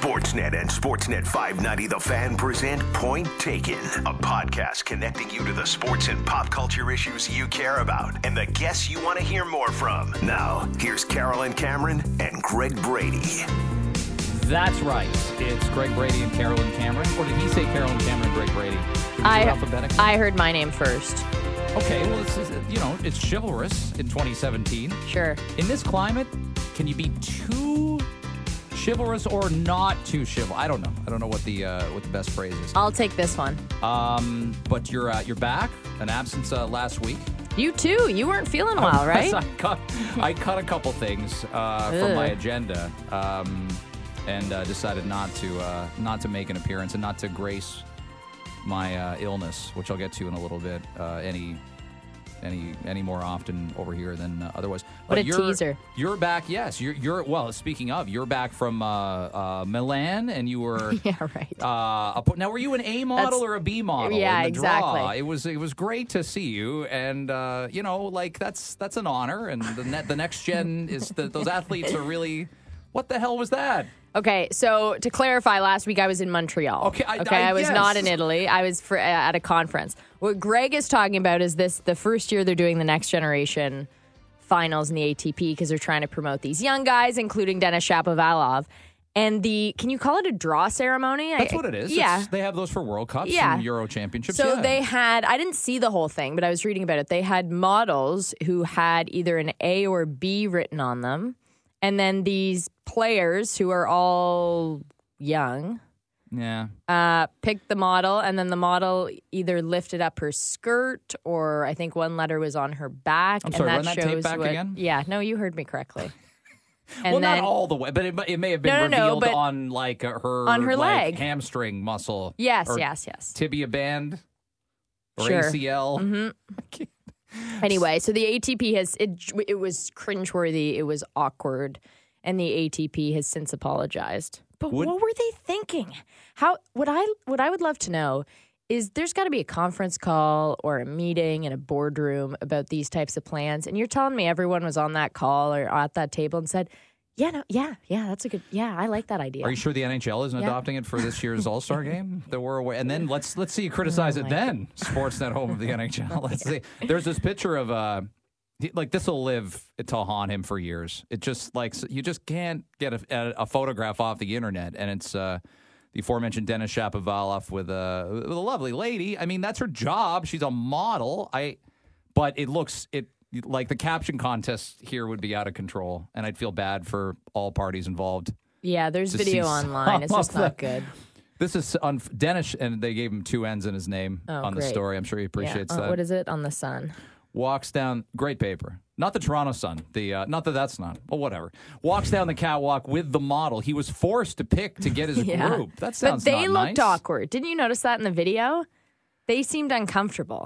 Sportsnet and Sportsnet 590 The Fan present Point Taken, a podcast connecting you to the sports and pop culture issues you care about and the guests you want to hear more from. Now, here's Carolyn Cameron and Greg Brady. That's right. It's Greg Brady and Carolyn Cameron. Or did he say Carolyn Cameron and Greg Brady? I heard my name first. Okay, well, this is, it's chivalrous in 2017. Sure. In this climate, can you be too chivalrous or not too chivalrous? I don't know. I don't know what the best phrase is. I'll take this one. But you're back. An absence last week. You too. You weren't feeling well, right? I cut a couple things from my agenda, and decided not to make an appearance and not to grace my illness, which I'll get to in a little bit, any more often over here than otherwise. What a teaser. You're back, yes. You're well, speaking of, you're back from Milan, and you were... Yeah, right. Now, were you an A model or a B model? Yeah, in the exactly. Draw? It was great to see you, and, that's an honor, and the next gen is... those athletes are really... What the hell was that? Okay, so to clarify, last week I was in Montreal. Okay, I was not in Italy. I was at a conference. What Greg is talking about is the first year they're doing the Next Generation finals in the ATP because they're trying to promote these young guys, including Denis Shapovalov. And can you call it a draw ceremony? That's what it is. Yeah. They have those for World Cups and Euro Championships. So they had, I didn't see the whole thing, but I was reading about it. They had models who had either an A or B written on them. And then these players who are all young picked the model, and then the model either lifted up her skirt or I think one letter was on her back. I'm sorry, run that tape back again? Yeah, no, you heard me correctly. And not all the way, but it may have been revealed on her leg. Hamstring muscle. Yes. Tibia band or sure. ACL. Mm-hmm. Anyway, so the ATP it was cringeworthy, it was awkward, and the ATP has since apologized. But what were they thinking? What I would love to know is there's got to be a conference call or a meeting in a boardroom about these types of plans, and you're telling me everyone was on that call or at that table and said, yeah, that's a good, I like that idea. Are you sure the NHL isn't adopting it for this year's All-Star game? That we're away, and then let's see you criticize it then. Sportsnet home of the NHL. Let's see. There's this picture of this will live to haunt him for years. It just you just can't get a photograph off the internet, and it's the aforementioned Denis Shapovalov with a lovely lady. I mean, that's her job. She's a model. But it looks like the caption contest here would be out of control, and I'd feel bad for all parties involved. Yeah, there's video online. It's just not good. This is Denis, and they gave him 2 N's in his name on the story. I'm sure he appreciates that. What is it? On the Sun. Walks down, great paper. Not the Toronto Sun. Not that's not. Well, whatever. Walks down the catwalk with the model. He was forced to pick to get his group. That sounds But they not looked nice. awkward. Didn't you notice that in the video? They seemed uncomfortable.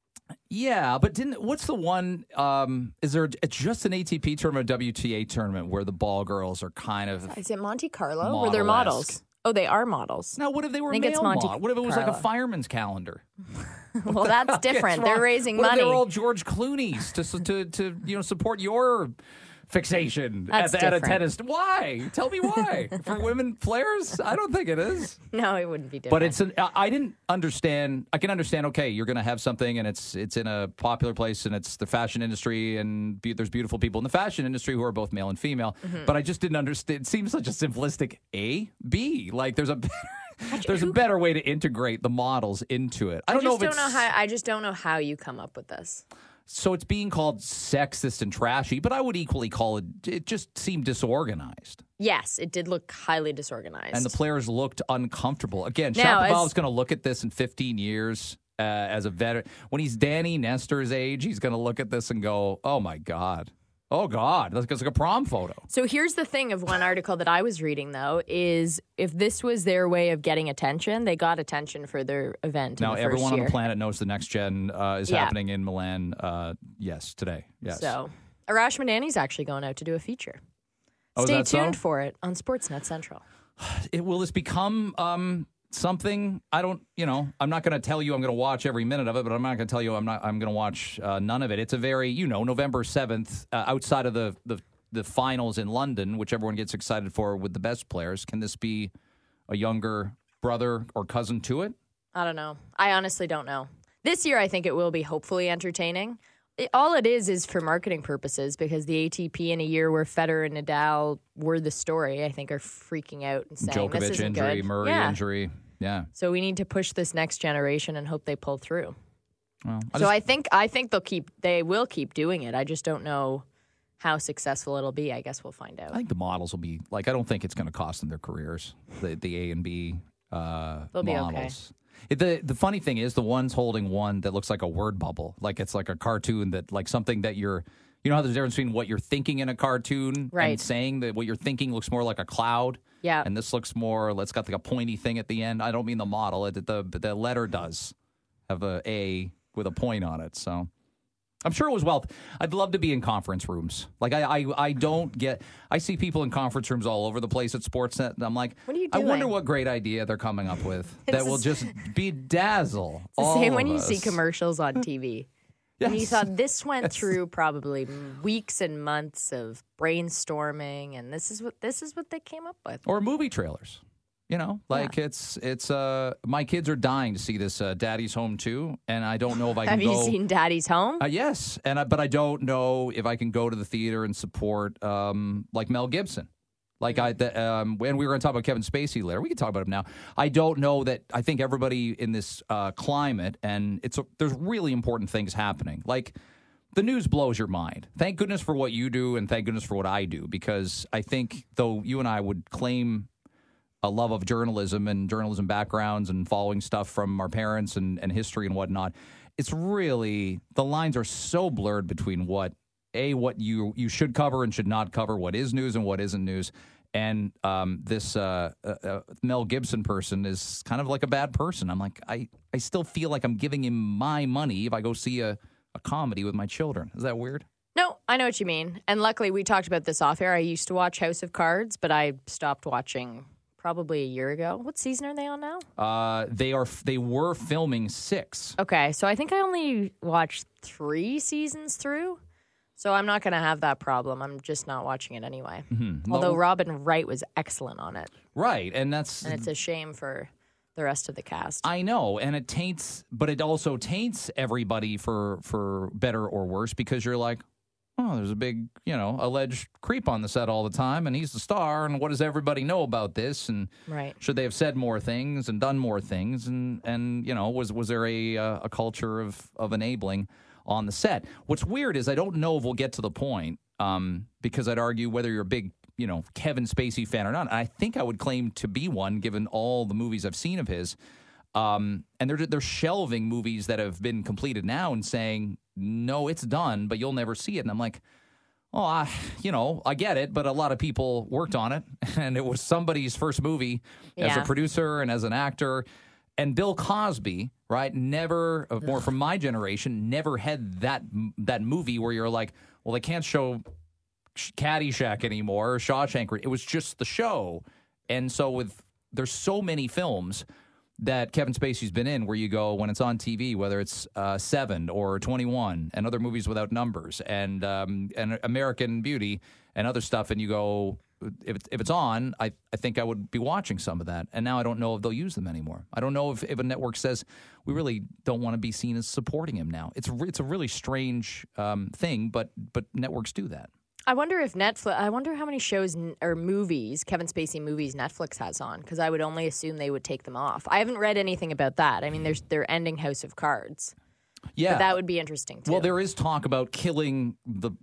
Yeah, but what's the one, is there just an ATP tournament or WTA tournament where the ball girls are kind of... Is it Monte Carlo? Where they're models? Oh, they are models. Now, what if they were I think male it's Monte model? What if it was like a Carlo. fireman's calendar? Well, that's different. They're raising money. They're all George Clooney's to support your fixation That's at a different. tennis. Why? Tell me why. For women players? I don't think it is. No, it wouldn't be different. But I didn't understand. I can understand, okay, you're going to have something and it's in a popular place and it's the fashion industry and there's beautiful people in the fashion industry who are both male and female. Mm-hmm. But I just didn't understand. It seems such a simplistic A, B. Like there's a better way to integrate the models into it. I just don't know how you come up with this. So it's being called sexist and trashy, but I would equally call it just seemed disorganized. Yes, it did look highly disorganized. And the players looked uncomfortable. Again, Shapovalov's going to look at this in 15 years as a veteran. When he's Danny Nestor's age, he's going to look at this and go, oh, my God. Oh, God. That's like a prom photo. So here's the thing of one article that I was reading, though, is if this was their way of getting attention, they got attention for their event now, in the first everyone year. on the planet knows the next gen is happening in Milan, today. Yes. So Arash Madani's actually going out to do a feature. Oh, Stay tuned for it on Sportsnet Central. Will this become something? I'm not going to tell you I'm going to watch every minute of it, but I'm not going to tell you I'm going to watch none of it. It's a very, November 7th, outside of the finals in London, which everyone gets excited for with the best players. Can this be a younger brother or cousin to it? I don't know. I honestly don't know. This year, I think it will be hopefully entertaining. All it is for marketing purposes, because the ATP in a year where Federer and Nadal were the story, I think, are freaking out and saying Djokovic this isn't injury, good. Murray injury. Yeah. So we need to push this next generation and hope they pull through. Well, I think they will keep doing it. I just don't know how successful it'll be. I guess we'll find out. I think the models will be like, I don't think it's going to cost them their careers. The A and B They'll be models. Okay. The funny thing is the one's holding one that looks like a word bubble, like it's like a cartoon that like something that you know how there's a difference between what you're thinking in a cartoon and saying that what you're thinking looks more like a cloud. Yeah. And this looks more, it's got like a pointy thing at the end. I don't mean the model. The letter does have a A with a point on it. So I'm sure it was I'd love to be in conference rooms. Like I see people in conference rooms all over the place at Sportsnet, and I'm like, what are you I doing? wonder what great idea they're coming up with that will just bedazzle It's the all same of when you us. see commercials on TV. Yes. And you thought this went through probably weeks and months of brainstorming, and this is what they came up with. Or movie trailers. You know, like it's my kids are dying to see this Daddy's Home 2, and I don't know if I can Have you seen Daddy's Home? Yes, but I don't know if I can go to the theater and support like Mel Gibson. Like when we were going to talk about Kevin Spacey later, we can talk about him now. I don't know that. I think everybody in this climate, and there's really important things happening. Like the news blows your mind. Thank goodness for what you do, and thank goodness for what I do, because I think though you and I would claim a love of journalism and journalism backgrounds and following stuff from our parents and history and whatnot, it's really, the lines are so blurred between what you should cover and should not cover, what is news and what isn't news. And this Mel Gibson person is kind of like a bad person. I'm like, I still feel like I'm giving him my money if I go see a comedy with my children. Is that weird? No, I know what you mean. And luckily, we talked about this off air. I used to watch House of Cards, but I stopped watching probably a year ago. What season are they on now? They were filming 6. Okay, so I think I only watched 3 seasons through. So I'm not going to have that problem. I'm just not watching it anyway. Mm-hmm. Although Robin Wright was excellent on it. Right, and it's a shame for the rest of the cast. I know, and it also taints everybody for better or worse, because you're like, oh, there's a big, alleged creep on the set all the time, and he's the star, and what does everybody know about this? And should they have said more things and done more things? And was there a culture of enabling on the set? What's weird is I don't know if we'll get to the point, because I'd argue whether you're a big, Kevin Spacey fan or not. And I think I would claim to be one, given all the movies I've seen of his. And they're shelving movies that have been completed now and saying, no, it's done, but you'll never see it. And I'm like, I get it, but a lot of people worked on it, and it was somebody's first movie as a producer and as an actor. And Bill Cosby, right, never, more from my generation, never had that movie where you're like, well, they can't show Caddyshack anymore or Shawshank. It was just the show. And so there's so many films that Kevin Spacey's been in where you go, when it's on TV, whether it's 7 or 21 and other movies without numbers and American Beauty and other stuff, and you go, if it's on, I think I would be watching some of that. And now I don't know if they'll use them anymore. I don't know if a network says, we really don't want to be seen as supporting him now. It's a really strange thing, but networks do that. I wonder if I wonder how many shows or movies, Kevin Spacey movies, Netflix has on, because I would only assume they would take them off. I haven't read anything about that. I mean, they're ending House of Cards. Yeah. But that would be interesting, too. Well, there is talk about killing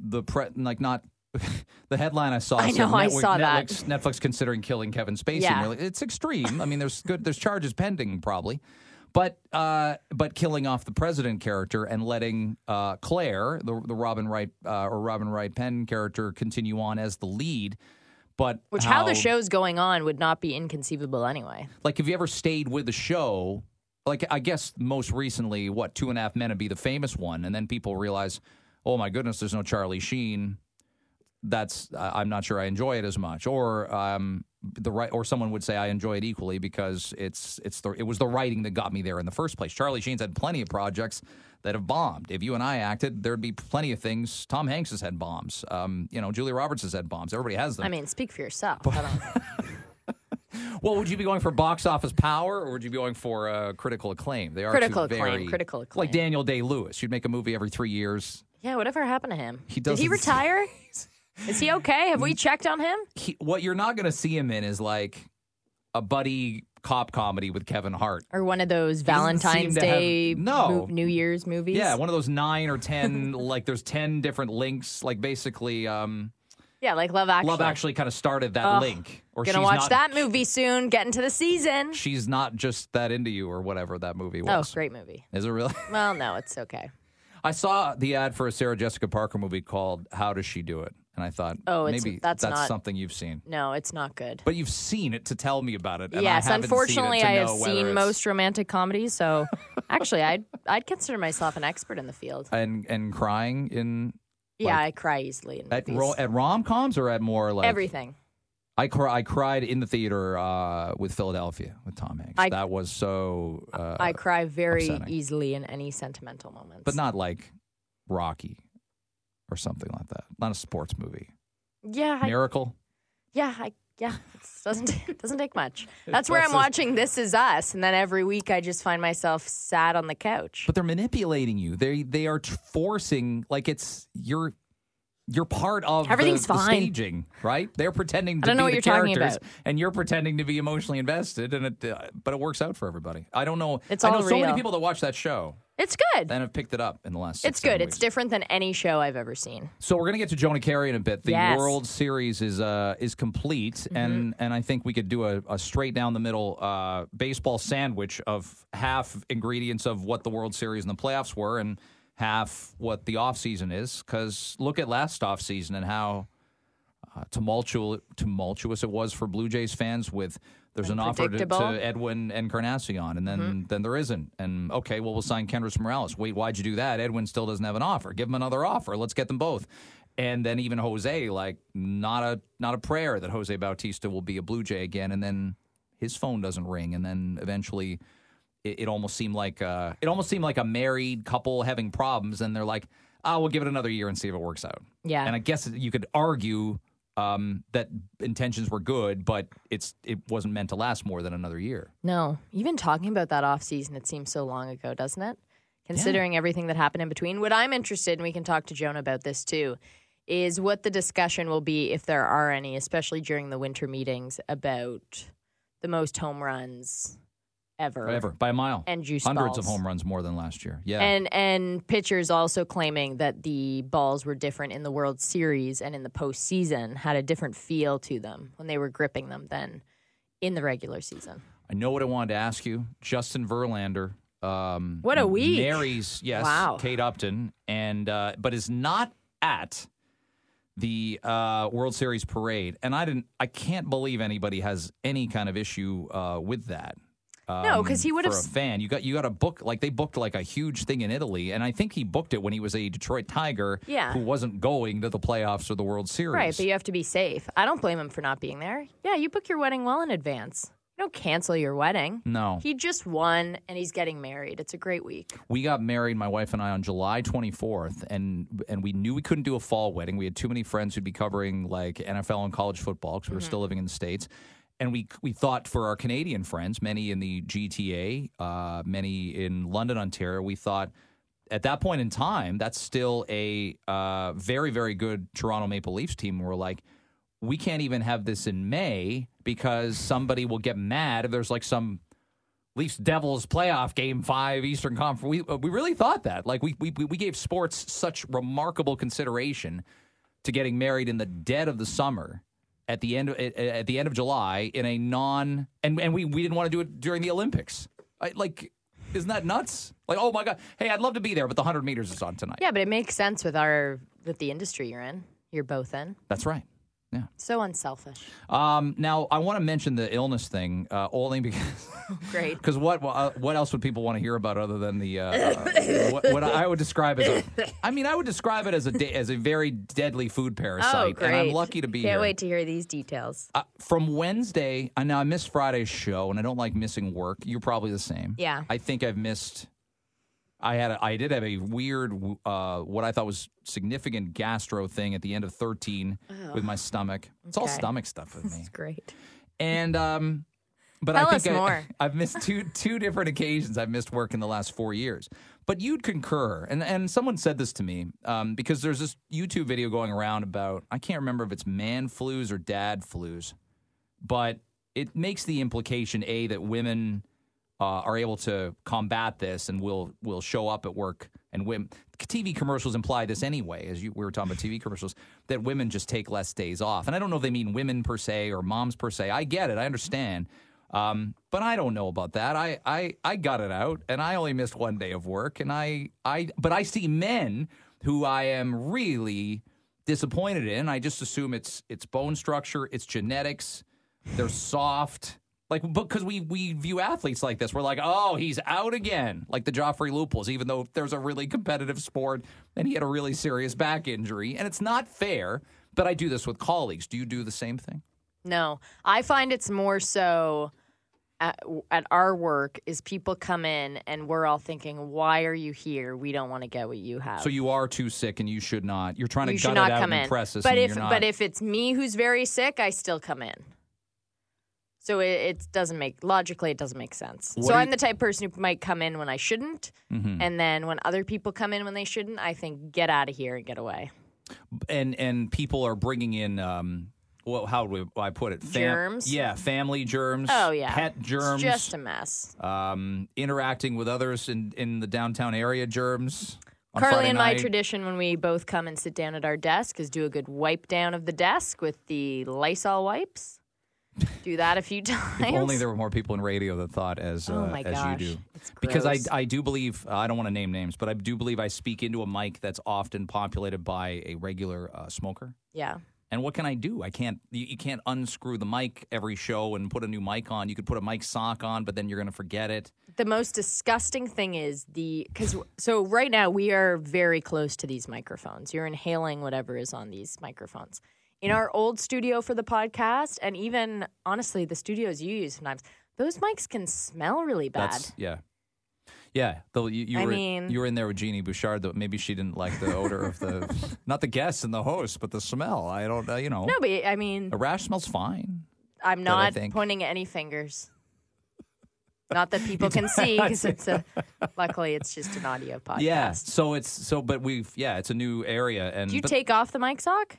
not... The headline I saw. I saw that. Netflix considering killing Kevin Spacey. Yeah. It's extreme. I mean, there's charges pending probably. But killing off the president character and letting Claire, the Robin Wright Penn character, continue on as the lead. But how the show's going on would not be inconceivable anyway. Like, have you ever stayed with the show? Like, I guess most recently, 2.5 Men would be the famous one, and then people realize, oh my goodness, there's no Charlie Sheen. I'm not sure I enjoy it as much, or someone would say I enjoy it equally because it was the writing that got me there in the first place. Charlie Sheen's had plenty of projects that have bombed. If you and I acted, there'd be plenty of things. Tom Hanks has had bombs. Julia Roberts has had bombs. Everybody has them. I mean, speak for yourself. Well, would you be going for box office power, or would you be going for critical acclaim? They are critical acclaim. Critical acclaim. Like Daniel Day-Lewis. You'd make a movie every 3 years. Yeah, whatever happened to him? Did he doesn't- retire? Is he okay? Have we checked on him? What you're not going to see him in is like a buddy cop comedy with Kevin Hart. Or one of those doesn't seem Valentine's to Day have- No. New Year's movies? Yeah, one of those 9 or 10, like there's 10 different links. Like basically, Yeah, like Love Actually. Love Actually kind of started that link. Or Gonna she's watch not, that movie soon. Get into the season. She's not just that into you, or whatever that movie was. Oh, great movie. Is it really? Well, no, it's okay. I saw the ad for a Sarah Jessica Parker movie called How Does She Do It? And I thought, maybe that's not, something you've seen. No, it's not good. But you've seen it to tell me about it. And Yes, I haven't unfortunately, seen it I to have know whether seen it's- most romantic comedies, so actually, I'd consider myself an expert in the field. And crying in... Yeah, like, I cry easily in At, movies. at rom-coms or at more like... Everything. I cried in the theater with Philadelphia with Tom Hanks. That was so I cry very upsetting. easily in any sentimental moments. But not like Rocky or something like that. Not a sports movie. Yeah. Miracle? It doesn't take much. That's where I'm watching This Is Us, and then every week I just find myself sat on the couch. But they're manipulating you. They are forcing, like it's you're part of Everything's the fine. staging, right? They're pretending to I don't know be what the you're talking characters, about. and you're pretending to be emotionally invested, and but it works out for everybody. I don't know. It's I all know so many real. people that watch that show It's good. and have picked it up in the last 6 It's good. 7 It's weeks. different than any show I've ever seen. So we're going to get to Jonah Carey in a bit. The Yes. World Series is complete, and I think we could do a straight down the middle baseball sandwich of half ingredients of what the World Series and the playoffs were, and half what the offseason is. Because look at last offseason and how tumultuous it was for Blue Jays fans with there's an offer to Unpredictable. Edwin Encarnacion, and then there isn't. And okay, well, we'll sign Kendrys Morales. Wait, why'd you do that? Edwin still doesn't have an offer. Give him another offer. Let's get them both. And then even Jose, like not a prayer that Jose Bautista will be a Blue Jay again. And then his phone doesn't ring. And then eventually, it almost seemed like a married couple having problems. And they're like, we'll give it another year and see if it works out. Yeah. And I guess you could argue that intentions were good, but it wasn't meant to last more than another year. No, even talking about that off season, it seems so long ago, doesn't it? Considering everything that happened in between. What I'm interested in, we can talk to Jonah about this too, is what the discussion will be, if there are any, especially during the winter meetings, about the most home runs ever by a mile, and juice hundreds balls. of home runs more than last year. Yeah, And pitchers also claiming that the balls were different in the World Series and in the postseason, had a different feel to them when they were gripping them than in the regular season. I know what I wanted to ask you. Justin Verlander. What a week. Marries, yes, Wow. Kate Upton, and but is not at the World Series parade. And I can't believe anybody has any kind of issue with that. No, 'cause he would have for a fan. You got a book, like they booked like a huge thing in Italy, and I think he booked it when he was a Detroit Tiger, Yeah. who wasn't going to the playoffs or the World Series. Right, but you have to be safe. I don't blame him for not being there. Yeah, you book your wedding well in advance. You don't cancel your wedding. No. He just won, and he's getting married. It's a great week. We got married, my wife and I, on July 24th, and we knew we couldn't do a fall wedding. We had too many friends who'd be covering like NFL and college football because we were still living in the States. And we thought for our Canadian friends, many in the GTA, many in London, Ontario, we thought at that point in time, that's still a very, very good Toronto Maple Leafs team. We're like, we can't even have this in May because somebody will get mad if there's like some Leafs Devils playoff game 5 Eastern Conference. We really thought that. Like we gave sports such remarkable consideration to getting married in the dead of the summer at the end of July in a and we didn't want to do it during the Olympics. Isn't that nuts? Like, oh my God, hey, I'd love to be there, but the 100 meters is on tonight. Yeah, but it makes sense with the industry you're in. You're both in. That's right. Yeah. So unselfish. Now, I want to mention the illness thing only because Great. Because what else would people want to hear about other than the what I would describe as I would describe it as a very deadly food parasite. Oh, great. And I'm lucky to be here. Can't wait to hear these details. From Wednesday, now I missed Friday's show, and I don't like missing work. You're probably the same. Yeah. I think I've missed. I did have a weird, what I thought was significant gastro thing at the end of 13 with my stomach. It's all Okay. stomach stuff with me. It's great. And But Tell I us think more. I've missed two different occasions. I've missed work in the last 4 years. But you'd concur, and someone said this to me, because there's this YouTube video going around about, I can't remember if it's man flus or dad flus, but it makes the implication, A, that women are able to combat this and will show up at work, and women, TV commercials imply this anyway, as we were talking about TV commercials, that women just take less days off. And I don't know if they mean women per se or moms per se. I get it. I understand. But I don't know about that. I got it out, and I only missed 1 day of work, and but I see men who I am really disappointed in. I just assume it's bone structure, it's genetics, they're soft. Like, because we view athletes like this. We're like, oh, he's out again, like the Joffrey Lupul's, even though there's a really competitive sport, and he had a really serious back injury, and it's not fair. But I do this with colleagues. Do you do the same thing? No, I find it's more so at our work is people come in and we're all thinking, why are you here? We don't want to get what you have. So you are too sick and you should not. You're trying to gut it out and impress us. But if it's me who's very sick, I still come in. So it doesn't make sense. So I'm the type of person who might come in when I shouldn't, and then when other people come in when they shouldn't, I think get out of here and get away. And people are bringing in. Well, how do I put it? Germs? Yeah, family germs. Oh, yeah. Pet germs. It's just a mess. Interacting with others in the downtown area germs. Carly and my tradition when we both come and sit down at our desk is do a good wipe down of the desk with the Lysol wipes. Do that a few times. If only there were more people in radio that thought as you do. It's gross. Because I do believe, I don't want to name names, but I do believe I speak into a mic that's often populated by a regular smoker. Yeah. And what can I do? You can't unscrew the mic every show and put a new mic on. You could put a mic sock on, but then you're going to forget it. The most disgusting thing is so right now we are very close to these microphones. You're inhaling whatever is on these microphones. In our old studio for the podcast, and even honestly, the studios you use sometimes, those mics can smell really bad. Yeah, you were in there with Jeannie Bouchard. Maybe she didn't like the odor of the not the guests and the host, but the smell. I don't, No, but I mean, a rash smells fine. I'm not pointing any fingers. Not that people can see, because luckily it's just an audio podcast. Yeah, but it's a new area. And do you take off the mic sock?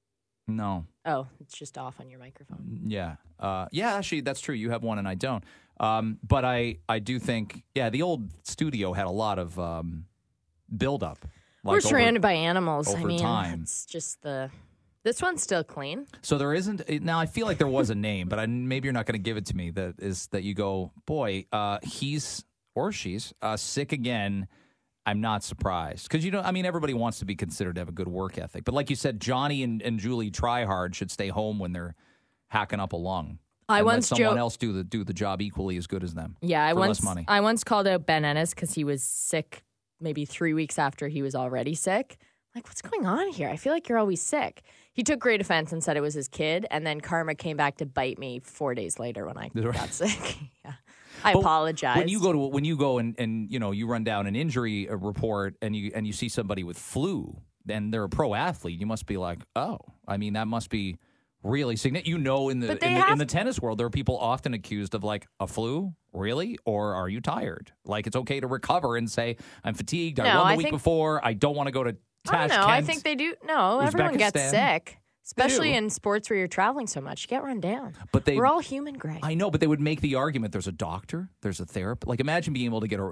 No. Oh, it's just off on your microphone. Yeah. Actually, that's true. You have one and I don't. But I do think, the old studio had a lot of buildup. We're surrounded by animals. Over time. It's just this one's still clean. So there isn't, now I feel like there was a name, but maybe you're not going to give it to me, that you go, boy, he's or she's sick again. I'm not surprised. Because, everybody wants to be considered to have a good work ethic. But like you said, Johnny and Julie Tryhard should stay home when they're hacking up a lung. Let someone else do the job equally as good as them. Yeah, less money. I once called out Ben Ennis because he was sick maybe 3 weeks after he was already sick. Like, what's going on here? I feel like you're always sick. He took great offense and said it was his kid, and then karma came back to bite me 4 days later when I got sick. Yeah. I apologize. When you go and you run down an injury report and you see somebody with flu, and they're a pro athlete, you must be like, oh, that must be really significant. In the tennis world, there are people often accused of like a flu, really, or are you tired? Like it's okay to recover and say I'm fatigued. I won the week before. I don't want to go to Tashkent. I think they do. No, everyone gets sick. Especially in sports where you're traveling so much. You get run down. But we're all human, Greg. I know, but they would make the argument there's a doctor, there's a therapist. Like, imagine being able to get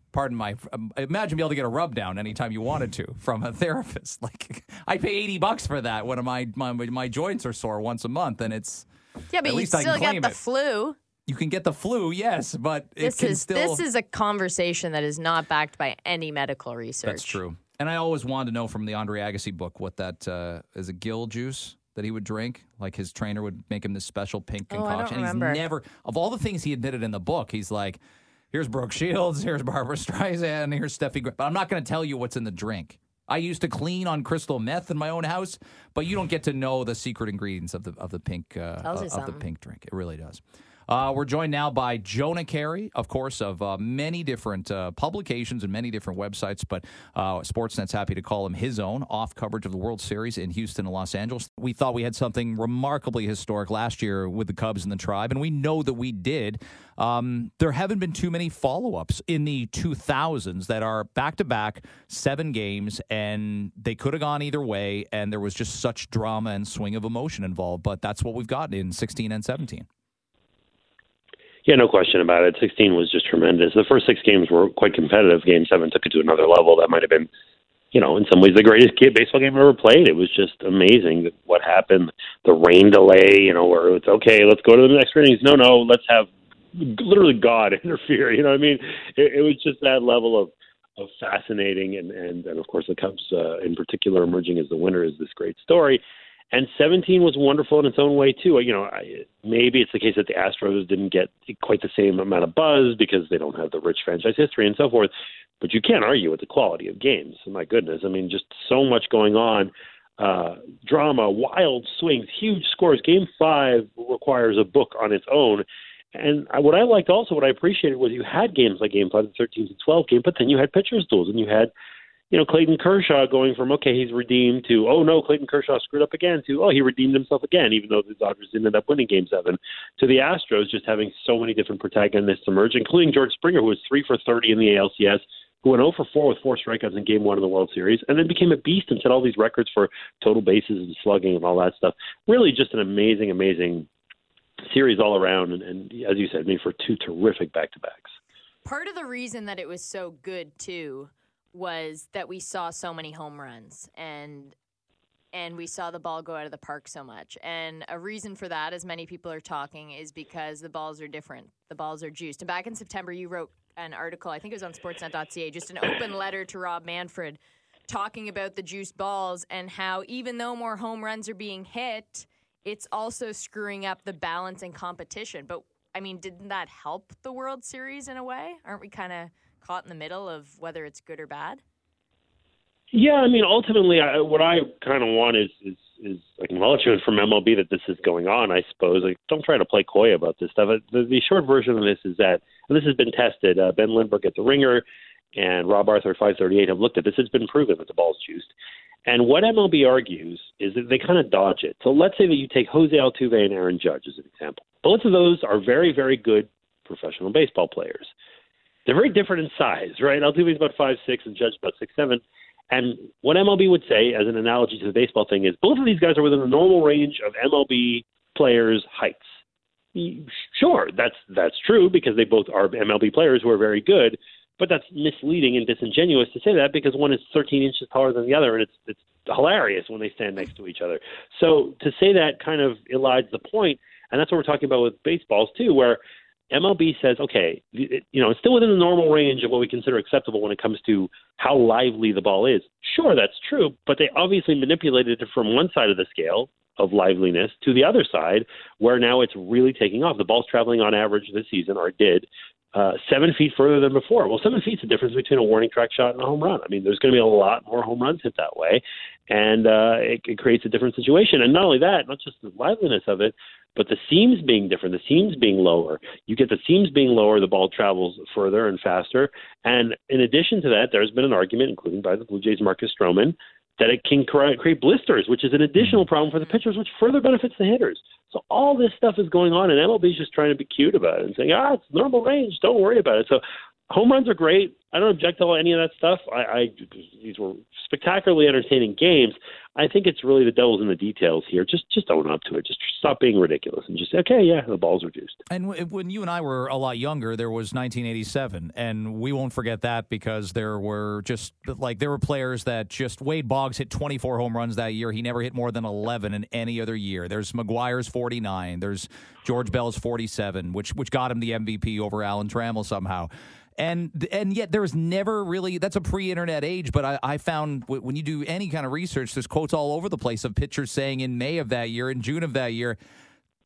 imagine being able to get a rub down anytime you wanted to from a therapist. Like, I pay $80 for that when my joints are sore once a month, and it's... Yeah, but you still get the flu. You can get the flu, yes, but this is a conversation that is not backed by any medical research. That's true. And I always wanted to know from the Andre Agassi book what that is a gill juice that he would drink. Like his trainer would make him this special pink concoction. I don't remember. He's never, of all the things he admitted in the book, he's like, here's Brooke Shields, here's Barbara Streisand, here's Steffi Graf. But I'm not going to tell you what's in the drink. I used to clean on crystal meth in my own house, but you don't get to know the secret ingredients of the pink of the pink drink. It really does. We're joined now by Jonah Carey, of course, of many different publications and many different websites, but Sportsnet's happy to call him his own, off coverage of the World Series in Houston and Los Angeles. We thought we had something remarkably historic last year with the Cubs and the Tribe, and we know that we did. There haven't been too many follow-ups in the 2000s that are back-to-back 7 games, and they could have gone either way, and there was just such drama and swing of emotion involved, but that's what we've gotten in 16 and 17. Yeah, no question about it. 16 was just tremendous. The first 6 games were quite competitive. Game 7 took it to another level. That might have been, in some ways, the greatest baseball game ever played. It was just amazing what happened. The rain delay, where it's, okay, let's go to the next innings. No, let's have literally God interfere. You know what I mean? It was just that level of fascinating. And of course, the Cubs in particular emerging as the winner is this great story. And 17 was wonderful in its own way, too. Maybe it's the case that the Astros didn't get quite the same amount of buzz because they don't have the rich franchise history and so forth. But you can't argue with the quality of games. My goodness. I mean, just so much going on. Drama, wild swings, huge scores. Game 5 requires a book on its own. And what I liked also, what I appreciated was you had games like Game 5, the 13th and 12th game, but then you had pitchers' duels, and you had Clayton Kershaw going from, okay, he's redeemed, to, oh, no, Clayton Kershaw screwed up again, to, oh, he redeemed himself again, even though the Dodgers ended up winning Game 7, to the Astros just having so many different protagonists emerge, including George Springer, who was 3 for 30 in the ALCS, who went 0 for 4 with 4 strikeouts in Game 1 of the World Series, and then became a beast and set all these records for total bases and slugging and all that stuff. Really just an amazing, amazing series all around, and as you said, made for 2 terrific back-to-backs. Part of the reason that it was so good, too, was that we saw so many home runs and we saw the ball go out of the park so much. And a reason for that, as many people are talking, is because the balls are different. The balls are juiced. And back in September, you wrote an article, I think it was on sportsnet.ca, just an open letter to Rob Manfred talking about the juiced balls and how even though more home runs are being hit, it's also screwing up the balance and competition. But, I mean, didn't that help the World Series in a way? Aren't we kind of caught in the middle of whether it's good or bad? Yeah, I mean, ultimately, what I kind of want is acknowledgement from MLB that this is going on, I suppose. Don't try to play coy about this stuff. The short version of this is that, and this has been tested, Ben Lindbergh at The Ringer and Rob Arthur at 538 have looked at this. It's been proven that the ball's juiced. And what MLB argues is that they kind of dodge it. So let's say that you take Jose Altuve and Aaron Judge as an example. Both of those are very, very good professional baseball players. They're very different in size, right? Altuve's about 5'6" and Judge about 6'7". And what MLB would say, as an analogy to the baseball thing, is both of these guys are within the normal range of MLB players' heights. Sure, that's true because they both are MLB players who are very good, but that's misleading and disingenuous to say that because one is 13 inches taller than the other, and it's hilarious when they stand next to each other. So to say that kind of elides the point, and that's what we're talking about with baseballs too, where MLB says, okay, it's still within the normal range of what we consider acceptable when it comes to how lively the ball is. Sure, that's true, but they obviously manipulated it from one side of the scale of liveliness to the other side, where now it's really taking off. The ball's traveling on average this season, or it did, 7 feet further than before. Well, 7 feet's the difference between a warning track shot and a home run. I mean, there's going to be a lot more home runs hit that way, and it creates a different situation. And not only that, not just the liveliness of it, but the seams being different, the seams being lower. You get the seams being lower, the ball travels further and faster. And in addition to that, there's been an argument, including by the Blue Jays' Marcus Stroman, that it can create blisters, which is an additional problem for the pitchers, which further benefits the hitters. So all this stuff is going on, and MLB is just trying to be cute about it and saying, it's normal range, don't worry about it. So home runs are great. I don't object to any of that stuff. These were spectacularly entertaining games. I think it's really the devil's in the details here. Just own up to it. Just stop being ridiculous and just say, okay, yeah, the balls are juiced. And when you and I were a lot younger, there was 1987, and we won't forget that because there were players that just Wade Boggs hit 24 home runs that year. He never hit more than 11 in any other year. There's McGuire's 49. There's George Bell's 47, which got him the MVP over Alan Trammell somehow. And yet there was never really, that's a pre-internet age, but I found when you do any kind of research, there's quotes all over the place of pitchers saying in May of that year, in June of that year,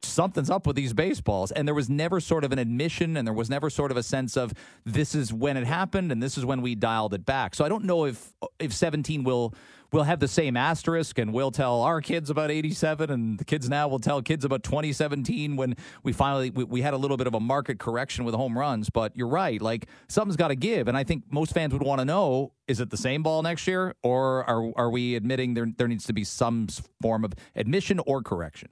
something's up with these baseballs. And there was never sort of an admission, and there was never sort of a sense of this is when it happened and this is when we dialed it back. So I don't know if 17 will have the same asterisk, and we'll tell our kids about 87, and the kids now will tell kids about 2017 when we had a little bit of a market correction with home runs. But you're right, like something's got to give, and I think most fans would want to know, is it the same ball next year, or are we admitting there needs to be some form of admission or correction?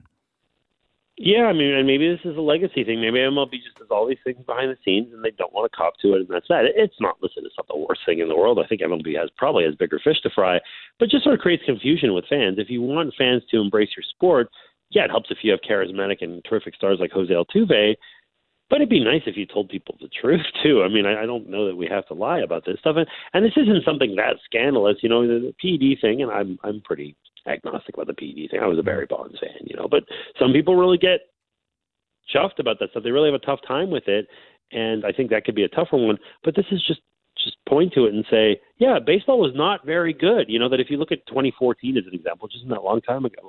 Yeah, I mean, and maybe this is a legacy thing. Maybe MLB just does all these things behind the scenes, and they don't want to cop to it, and that's that. It's not the worst thing in the world. I think MLB probably has bigger fish to fry, but just sort of creates confusion with fans. If you want fans to embrace your sport, yeah, it helps if you have charismatic and terrific stars like Jose Altuve, but it'd be nice if you told people the truth, too. I mean, I don't know that we have to lie about this stuff, and this isn't something that scandalous. You know, the PED thing, and I'm pretty agnostic about the PED thing. I was a Barry Bonds fan, but some people really get chuffed about that stuff. They really have a tough time with it, and I think that could be a tougher one. But this is just point to it and say, yeah, baseball was not very good. That if you look at 2014 as an example, which isn't that long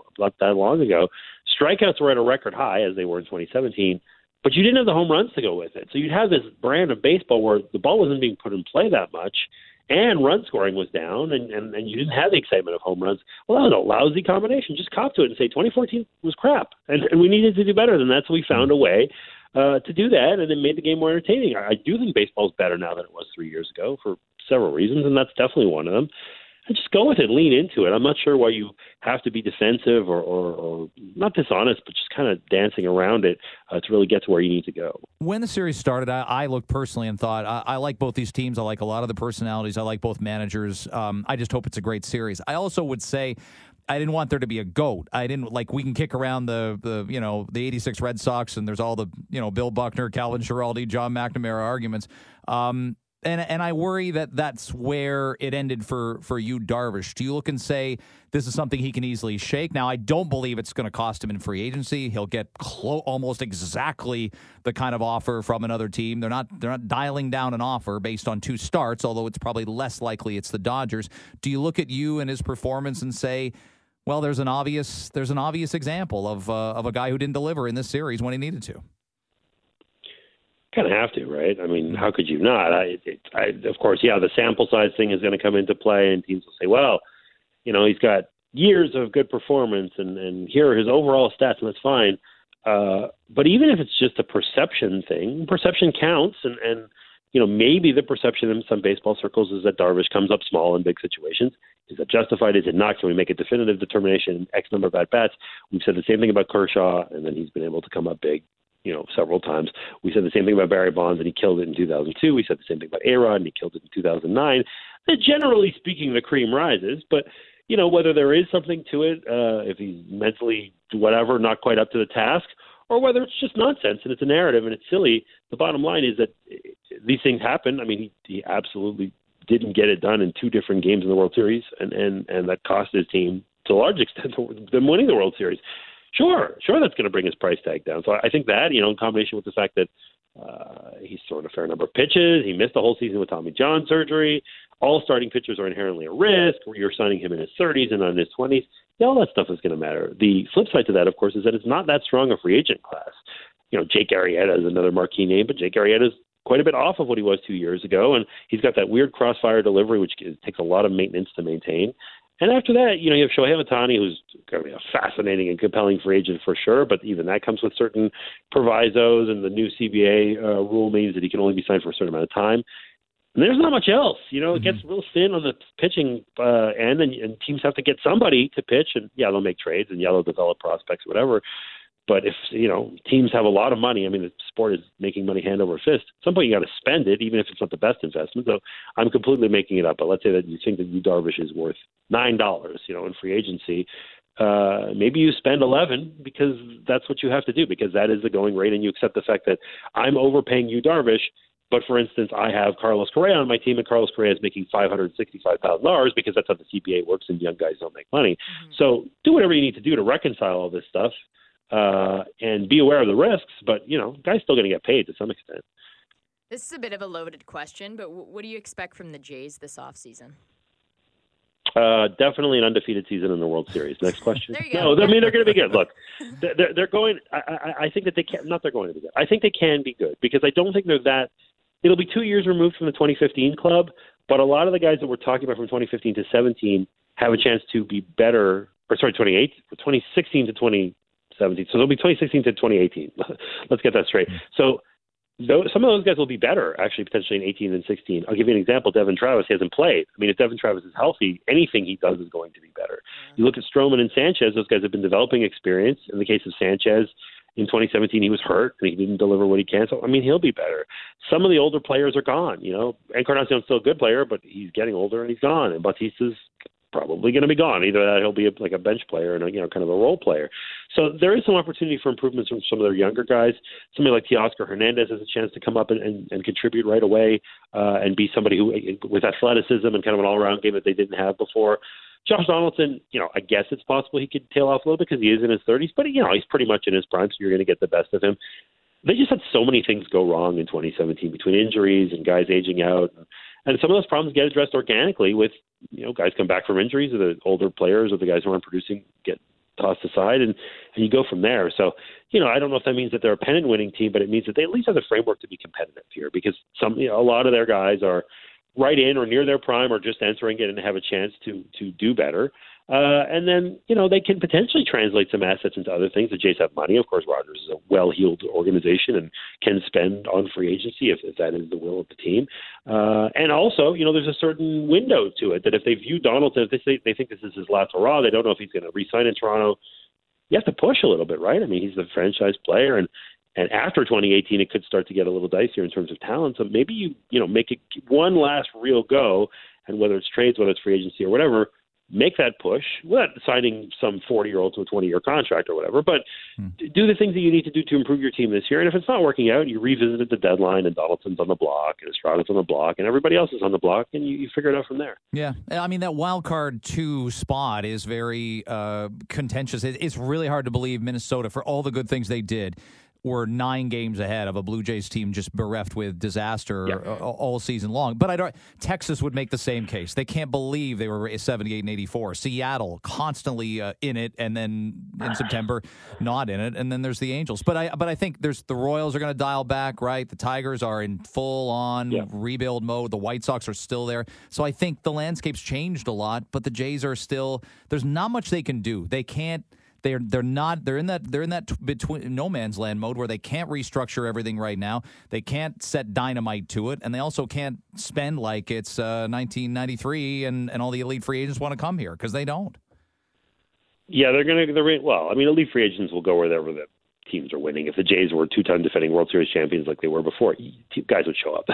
ago, strikeouts were at a record high as they were in 2017, but you didn't have the home runs to go with it. So you'd have this brand of baseball where the ball wasn't being put in play that much, and run scoring was down, and you didn't have the excitement of home runs. Well, that was a lousy combination. Just cop to it and say 2014 was crap, and we needed to do better than that, so we found a way to do that, and it made the game more entertaining. I do think baseball is better now than it was 3 years ago for several reasons, and that's definitely one of them. And just go with it, lean into it. I'm not sure why you have to be defensive or not dishonest, but just kind of dancing around it to really get to where you need to go. When the series started, I looked personally and thought, I like both these teams. I like a lot of the personalities. I like both managers. I just hope it's a great series. I also would say I didn't want there to be a GOAT. I didn't we can kick around the 86 Red Sox, and there's all the, Bill Buckner, Calvin Schiraldi, John McNamara arguments. And I worry that that's where it ended for Yu Darvish. Do you look and say this is something he can easily shake? Now, I don't believe it's going to cost him in free agency. He'll get almost exactly the kind of offer from another team. They're not dialing down an offer based on 2 starts, although it's probably less likely it's the Dodgers. Do you look at Yu and his performance and say, well, there's an obvious example of a guy who didn't deliver in this series when he needed to? Kind of have to, right? I mean, how could you not? Of course, yeah, the sample size thing is going to come into play, and teams will say, well, he's got years of good performance, and here are his overall stats, and that's fine. But even if it's just a perception thing, perception counts, and maybe the perception in some baseball circles is that Darvish comes up small in big situations. Is that justified? Is it not? Can we make a definitive determination in X number of at-bats? We've said the same thing about Kershaw, and then he's been able to come up big several times. We said the same thing about Barry Bonds, and he killed it in 2002. We said the same thing about A-Rod, and he killed it in 2009. And generally speaking, the cream rises, but, whether there is something to it, if he's mentally, whatever, not quite up to the task, or whether it's just nonsense and it's a narrative and it's silly, the bottom line is that these things happen. I mean, he absolutely didn't get it done in 2 different games in the World Series, and that cost his team, to a large extent, them winning the World Series. Sure, that's going to bring his price tag down. So I think that, in combination with the fact that he's thrown a fair number of pitches, he missed the whole season with Tommy John surgery, all starting pitchers are inherently at risk, you're signing him in his 30s and not in his 20s, all that stuff is going to matter. The flip side to that, of course, is that it's not that strong a free agent class. Jake Arrieta is another marquee name, but Jake Arrieta is quite a bit off of what he was 2 years ago, and he's got that weird crossfire delivery, which takes a lot of maintenance to maintain. And after that, you have Shohei Ohtani, who's going to be a fascinating and compelling free agent for sure, but even that comes with certain provisos, and the new CBA rule means that he can only be signed for a certain amount of time. And there's not much else. It gets real thin on the pitching end, and teams have to get somebody to pitch, and, yeah, they'll make trades, and, yeah, they'll develop prospects, whatever. But if, teams have a lot of money, I mean, the sport is making money hand over fist. At some point, you got to spend it, even if it's not the best investment. So I'm completely making it up. But let's say that you think that Yu Darvish is worth $9, in free agency. Maybe you spend $11 because that's what you have to do, because that is the going rate, and you accept the fact that I'm overpaying Yu Darvish. But, for instance, I have Carlos Correa on my team, and Carlos Correa is making $565,000 because that's how the CBA works, and young guys don't make money. Mm-hmm. So do whatever you need to do to reconcile all this stuff. And be aware of the risks, but, guys still going to get paid to some extent. This is a bit of a loaded question, but what do you expect from the Jays this offseason? Definitely an undefeated season in the World Series. Next question. There you go. No, I mean, they're going to be good. Look, they're going. I think that they can. Not they're going to be good. I think they can be good because I don't think they're that. It'll be 2 years removed from the 2015 club, but a lot of the guys that we're talking about from 2015 to 17 have a chance to be better. Or sorry, 2016 to 2017. So it'll be 2016 to 2018. Let's get that straight. So. Some of those guys will be better, actually, potentially in 18 and 16. I'll give you an example. Devin Travis hasn't played. I mean, if Devin Travis is healthy, anything he does is going to be better. You look at Stroman and Sanchez, those guys have been developing experience. In the case of Sanchez, in 2017, he was hurt and he didn't deliver what he can. So, I mean, he'll be better. Some of the older players are gone. Encarnacion's still a good player, but he's getting older and he's gone. And Bautista's probably going to be gone. Either that, he'll be like a bench player and kind of a role player. So there is some opportunity for improvements from some of their younger guys. Somebody like Teoscar Hernandez has a chance to come up and contribute right away and be somebody who, with athleticism and kind of an all-around game that they didn't have before. Josh Donaldson, I guess it's possible he could tail off a little bit because he is in his 30s, but he's pretty much in his prime, so you're going to get the best of him. They just had so many things go wrong in 2017 between injuries and guys aging out. And some of those problems get addressed organically with, guys come back from injuries, or the older players or the guys who aren't producing get tossed aside, and you go from there. So, I don't know if that means that they're a pennant-winning team, but it means that they at least have the framework to be competitive here because a lot of their guys are right in or near their prime or just entering it and have a chance to do better. And then, they can potentially translate some assets into other things. The Jays have money. Of course, Rogers is a well-heeled organization and can spend on free agency if that is the will of the team. And also, there's a certain window to it that if they view Donaldson, if they think this is his last hurrah, they don't know if he's going to re-sign in Toronto. You have to push a little bit, right? I mean, he's the franchise player, and after 2018, it could start to get a little dicier in terms of talent. So maybe you make it one last real go, and whether it's trades, whether it's free agency or whatever, make that push without signing some 40-year-old to a 20-year contract or whatever, but do the things that you need to do to improve your team this year. And if it's not working out, you revisit at the deadline, and Donaldson's on the block, and Estrada's on the block, and everybody else is on the block, and you figure it out from there. Yeah. I mean, that wild card 2 spot is very contentious. It's really hard to believe Minnesota, for all the good things they did, were 9 games ahead of a Blue Jays team just bereft with disaster all season long. But Texas would make the same case. They can't believe they were 78 and 84. Seattle constantly in it, and then in September not in it. And then there's the Angels. But I think the Royals are going to dial back, right? The Tigers are in full on rebuild mode. The White Sox are still there. So I think the landscape's changed a lot. But the Jays are still. There's not much they can do. They can't. They're in that between no man's land mode where they can't restructure everything right now. They can't set dynamite to it, and they also can't spend like it's 1993 and all the elite free agents want to come here because they don't. Yeah, elite free agents will go wherever the teams are winning. If the Jays were 2-time defending World Series champions like they were before, guys would show up.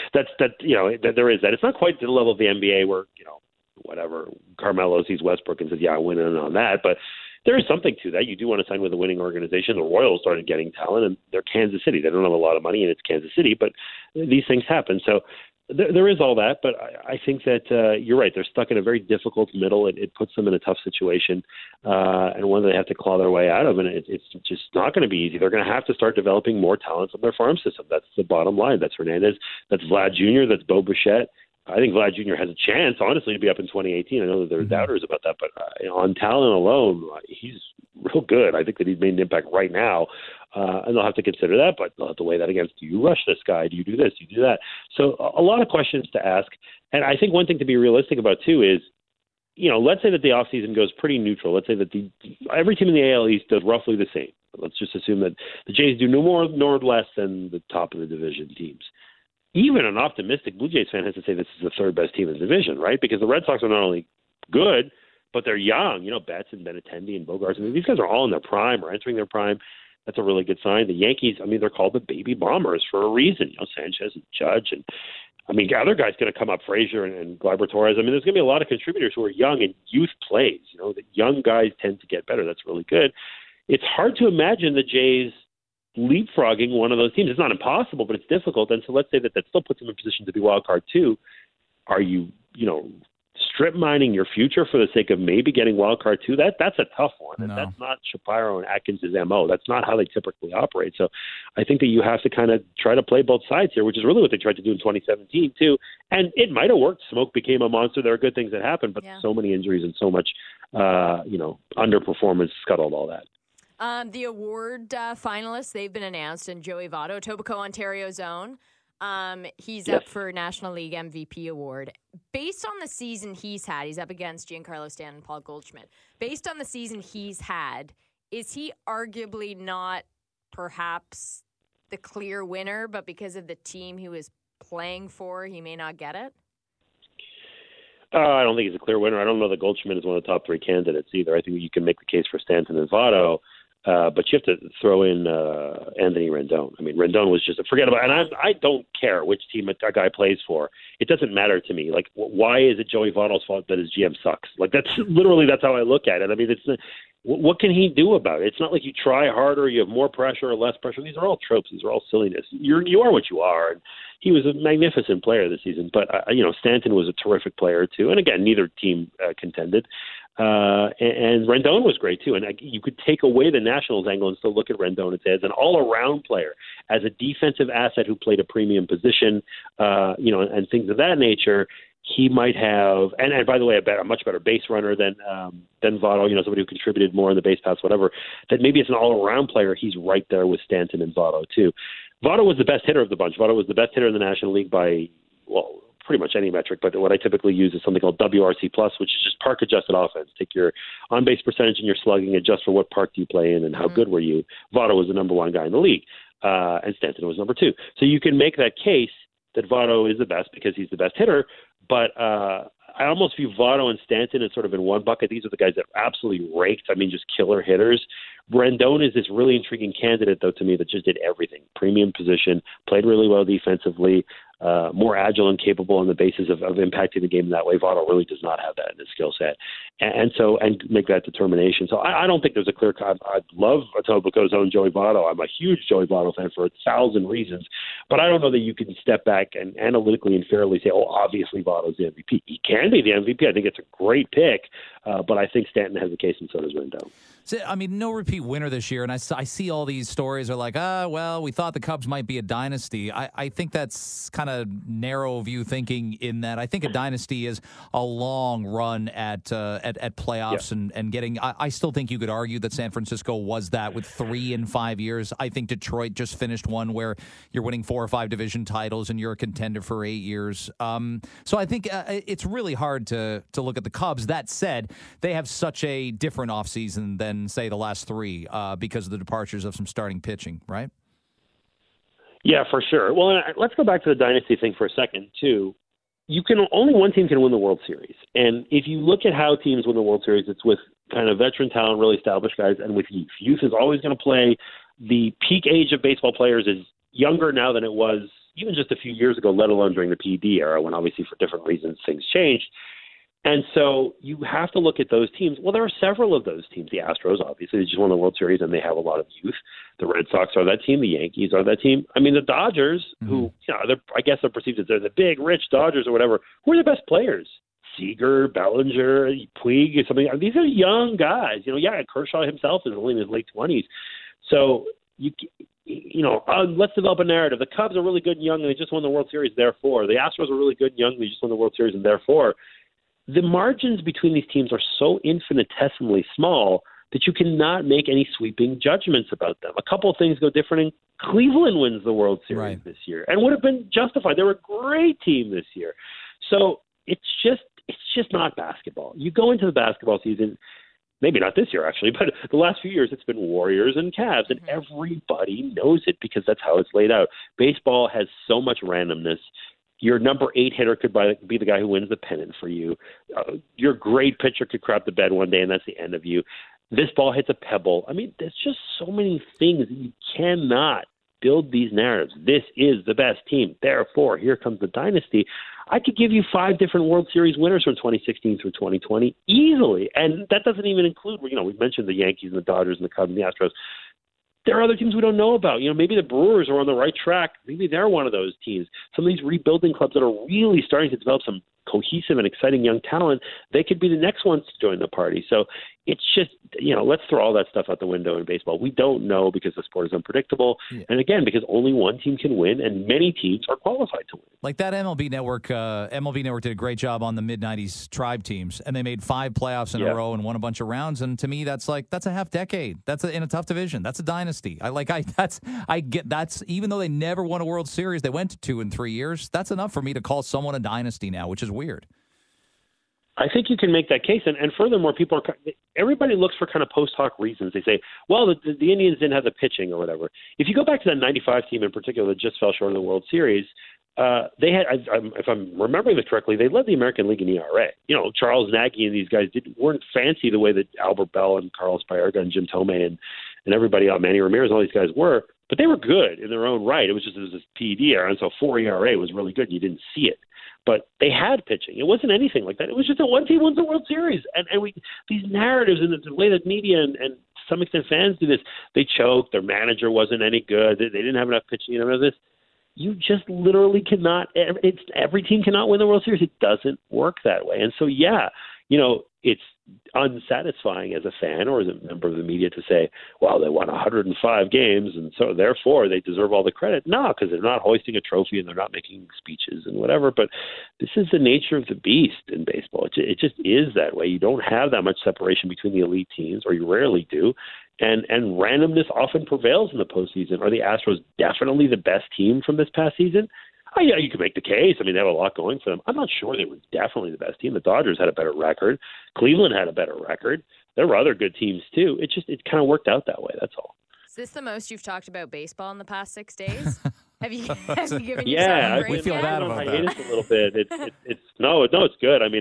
There is that. It's not quite to the level of the NBA where whatever Carmelo sees Westbrook and says, "Yeah, I win in on that," but. There is something to that. You do want to sign with a winning organization. The Royals started getting talent, and they're Kansas City. They don't have a lot of money, and it's Kansas City, but these things happen. So there is all that, but I think that you're right. They're stuck in a very difficult middle. It puts them in a tough situation, and one that they have to claw their way out of, and it's just not going to be easy. They're going to have to start developing more talent from their farm system. That's the bottom line. That's Hernandez. That's Vlad Jr. That's Bo Bichette. I think Vlad Jr. has a chance, honestly, to be up in 2018. I know that there are doubters about that, but on talent alone, he's real good. I think that he's made an impact right now, and they'll have to consider that, but they'll have to weigh that against, do you rush this guy? Do you do this? Do you do that? So a lot of questions to ask, and I think one thing to be realistic about, too, is, let's say that the offseason goes pretty neutral. Let's say that every team in the AL East does roughly the same. Let's just assume that the Jays do no more nor less than the top of the division teams. Even an optimistic Blue Jays fan has to say this is the third best team in the division, right? Because the Red Sox are not only good, but they're young. Betts and Benintendi and Bogaerts. I mean, these guys are all in their prime or entering their prime. That's a really good sign. The Yankees, they're called the baby bombers for a reason. Sanchez and Judge and other guys going to come up, Frazier and Gleyber Torres. There's going to be a lot of contributors who are young, and youth plays. The young guys tend to get better. That's really good. It's hard to imagine the Jays leapfrogging one of those teams. It's not impossible, but it's difficult. And so let's say that still puts them in position to be wild card 2. Are you, strip mining your future for the sake of maybe getting wild card 2, that's a tough one. And that's not Shapiro and Atkins' MO. That's not how they typically operate. So I think that you have to kind of try to play both sides here, which is really what they tried to do in 2017 too. And it might have worked. Smoke became a monster. There are good things that happened, but so many injuries and so much, underperformance scuttled all that. The award finalists, they've been announced, and Joey Votto, Etobicoke, Ontario's own. He's up for National League MVP award. Based on the season he's had, he's up against Giancarlo Stanton and Paul Goldschmidt. Based on the season he's had, is he arguably not perhaps the clear winner, but because of the team he was playing for, he may not get it? I don't think he's a clear winner. I don't know that Goldschmidt is one of the top 3 candidates either. I think you can make the case for Stanton and Votto. But you have to throw in Anthony Rendon. I mean, Rendon was just forget about. And I don't care which team a guy plays for. It doesn't matter to me. Like, why is it Joey Votto's fault that his GM sucks? Like, that's how I look at it. I mean, what can he do about it? It's not like you try harder, you have more pressure or less pressure. These are all tropes. These are all silliness. You are what you are. And he was a magnificent player this season. But Stanton was a terrific player too. And again, neither team contended. And Rendon was great too. And you could take away the Nationals angle and still look at Rendon and say, as an all-around player, as a defensive asset who played a premium position, and things of that nature, he might have. And by the way, a much better base runner than Votto. Somebody who contributed more in the base paths, whatever. That maybe as an all-around player, he's right there with Stanton and Votto too. Votto was the best hitter of the bunch. Votto was the best hitter in the National League by pretty much any metric, but what I typically use is something called WRC+, which is just park-adjusted offense. Take your on-base percentage and your slugging, adjust for what park do you play in and how good were you. Votto was the number 1 guy in the league, and Stanton was number 2. So you can make that case that Votto is the best because he's the best hitter, but I almost view Votto and Stanton as sort of in one bucket. These are the guys that absolutely raked, just killer hitters. Rendon is this really intriguing candidate, though, to me, that just did everything. Premium position, played really well defensively, more agile and capable on the basis of impacting the game in that way. Votto really does not have that in his skill set. And make that determination. So I don't think there's a clear cut. I love Etobicoke's own Joey Votto. I'm a huge Joey Votto fan for 1,000 reasons. But I don't know that you can step back and analytically and fairly say, obviously Votto's the MVP. He can be the MVP. I think it's a great pick. But I think Stanton has a case, and so does Rendon. So, no repeat winner this year, and I see all these stories are like, we thought the Cubs might be a dynasty. I think that's kind of narrow view thinking in that I think a dynasty is a long run at playoffs and getting. I still think you could argue that San Francisco was that with 3 in 5 years. I think Detroit just finished one where you're winning 4 or 5 division titles and you're a contender for 8 years. So I think it's really hard to look at the Cubs. That said, they have such a different offseason than, say, the last 3 because of the departures of some starting pitching, right? Yeah, for sure. Well, let's go back to the dynasty thing for a second, too. Only one team can win the World Series. And if you look at how teams win the World Series, it's with kind of veteran talent, really established guys, and with youth. Youth is always going to play. The peak age of baseball players is younger now than it was even just a few years ago, let alone during the PD era, when obviously for different reasons things changed. And so you have to look at those teams. Well, there are several of those teams. The Astros, obviously, they just won the World Series, and they have a lot of youth. The Red Sox are that team. The Yankees are that team. The Dodgers, who, I guess they're perceived as they're the big, rich Dodgers or whatever, who are the best players? Seager, Bellinger, Puig, something. These are young guys. Kershaw himself is only in his late 20s. So, let's develop a narrative. The Cubs are really good and young, and they just won the World Series, therefore. The Astros are really good and young, and they just won the World Series, and therefore. The margins between these teams are so infinitesimally small that you cannot make any sweeping judgments about them. A couple of things go different, and Cleveland wins the World Series this year and would have been justified. They were a great team this year. So it's just not basketball. You go into the basketball season, maybe not this year actually, but the last few years it's been Warriors and Cavs, and everybody knows it because that's how it's laid out. Baseball has so much randomness. Your number 8 hitter could be the guy who wins the pennant for you. Your great pitcher could crap the bed one day, and that's the end of you. This ball hits a pebble. There's just so many things that you cannot build these narratives. This is the best team. Therefore, here comes the dynasty. I could give you 5 different World Series winners from 2016 through 2020 easily, and that doesn't even include, we mentioned the Yankees and the Dodgers and the Cubs and the Astros. there are other teams we don't know about. Maybe the Brewers are on the right track. Maybe they're one of those teams. Some of these rebuilding clubs that are really starting to develop some cohesive and exciting young talent, they could be the next ones to join the party. So it's just, let's throw all that stuff out the window in baseball. We don't know because the sport is unpredictable. Yeah. And again, because only one team can win and many teams are qualified to win. Like that MLB Network did a great job on the mid-90s Tribe teams, and they made 5 playoffs in a row and won a bunch of rounds. And to me, that's a half decade. That's in a tough division. That's a dynasty. That's even though they never won a World Series, they went to 2 in 3 years. That's enough for me to call someone a dynasty now, which is weird. I think you can make that case, and furthermore, everybody looks for kind of post hoc reasons. They say, well, the Indians didn't have the pitching or whatever. If you go back to that '95 team in particular that just fell short of the World Series, they had, if I'm remembering this correctly, they led the American League in ERA. Charles Nagy and these guys weren't fancy the way that Albert Bell and Carlos Baerga and Jim Thome and everybody else, Manny Ramirez, all these guys were, but they were good in their own right. It was this PED era, and so 4 ERA was really good. You didn't see it. But they had pitching. It wasn't anything like that. It was just that one team wins the World Series. And these narratives and the way that media and to some extent fans do this, they choked. Their manager wasn't any good. They didn't have enough pitching. This. You just literally cannot. Every team cannot win the World Series. It doesn't work that way. And so, it's unsatisfying as a fan or as a member of the media to say, well, they won 105 games and so therefore they deserve all the credit. No, because they're not hoisting a trophy and they're not making speeches and whatever. But this is the nature of the beast in baseball. It just is that way. You don't have that much separation between the elite teams, or you rarely do. And randomness often prevails in the postseason. Are the Astros definitely the best team from this past season? Oh, yeah, you could make the case. I mean, they have a lot going for them. I'm not sure they were definitely the best team. The Dodgers had a better record. Cleveland had a better record. There were other good teams, too. It kind of worked out that way. That's all. Is this the most you've talked about baseball in the past 6 days? Have you given yourself a break? We feel bad about that. I hate it a little bit. It's good. I mean,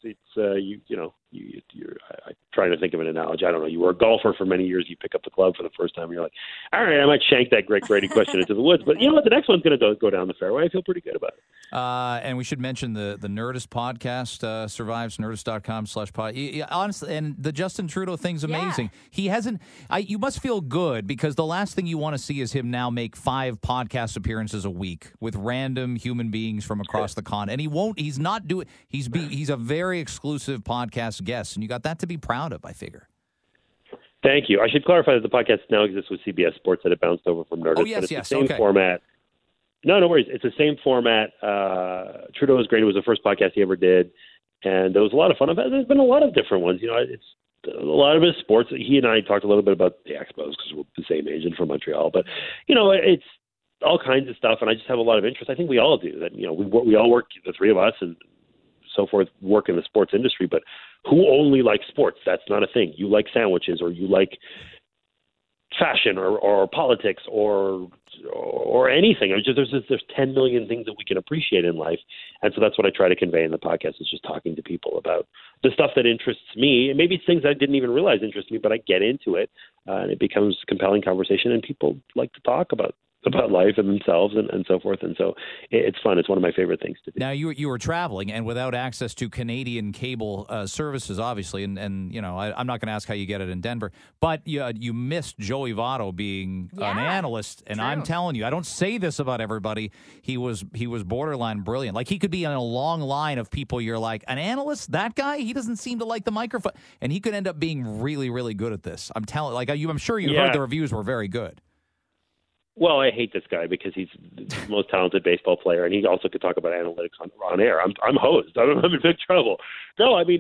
I'm trying to think of an analogy. I don't know. You were a golfer for many years. You pick up the club for the first time. And you're like, all right, I might shank that Greg Brady question into the woods. But you know what? The next one's going to go down the fairway. I feel pretty good about it. And we should mention the Nerdist podcast survives, nerdist.com/pod. Honestly, and the Justin Trudeau thing's amazing. Yeah. He hasn't. You must feel good because the last thing you want to see is him now make 5 podcast appearances a week with random human beings from across the con. And he won't. He's not doing. He's a very exclusive podcast guest, and you got that to be proud of, I figure. Thank you. I should clarify that the podcast now exists with CBS Sports, that it bounced over from Nerdist. Oh, yes, but it's yes. the same format. No worries. It's the same format. Trudeau was great. It was the first podcast he ever did, and there was a lot of fun. There's been a lot of different ones. It's a lot of it is sports. He and I talked a little bit about the Expos because we're the same age and from Montreal. But it's all kinds of stuff, and I just have a lot of interest. I think we all do. That we all work, the three of us, and so forth, work in the sports industry. But who only likes sports? That's not a thing. You like sandwiches, or you like fashion, or politics, or anything. There's 10 million things that we can appreciate in life, and so that's what I try to convey in the podcast. Is just talking to people about the stuff that interests me, and maybe it's things I didn't even realize interest me, but I get into it, and it becomes compelling conversation, and people like to talk about life and themselves and so forth. And so it's fun. It's one of my favorite things to do. Now, you were traveling and without access to Canadian cable services, obviously, and I'm not going to ask how you get it in Denver, but you missed Joey Votto being an analyst, and true. I'm telling you, I don't say this about everybody. He was borderline brilliant. Like, he could be on a long line of people you're like, an analyst? That guy? He doesn't seem to like the microphone. And he could end up being really, really good at this. I'm telling, I'm sure you heard the reviews were very good. Well, I hate this guy because he's the most talented baseball player, and he also could talk about analytics on air. I'm host. I'm in big trouble. No, I mean,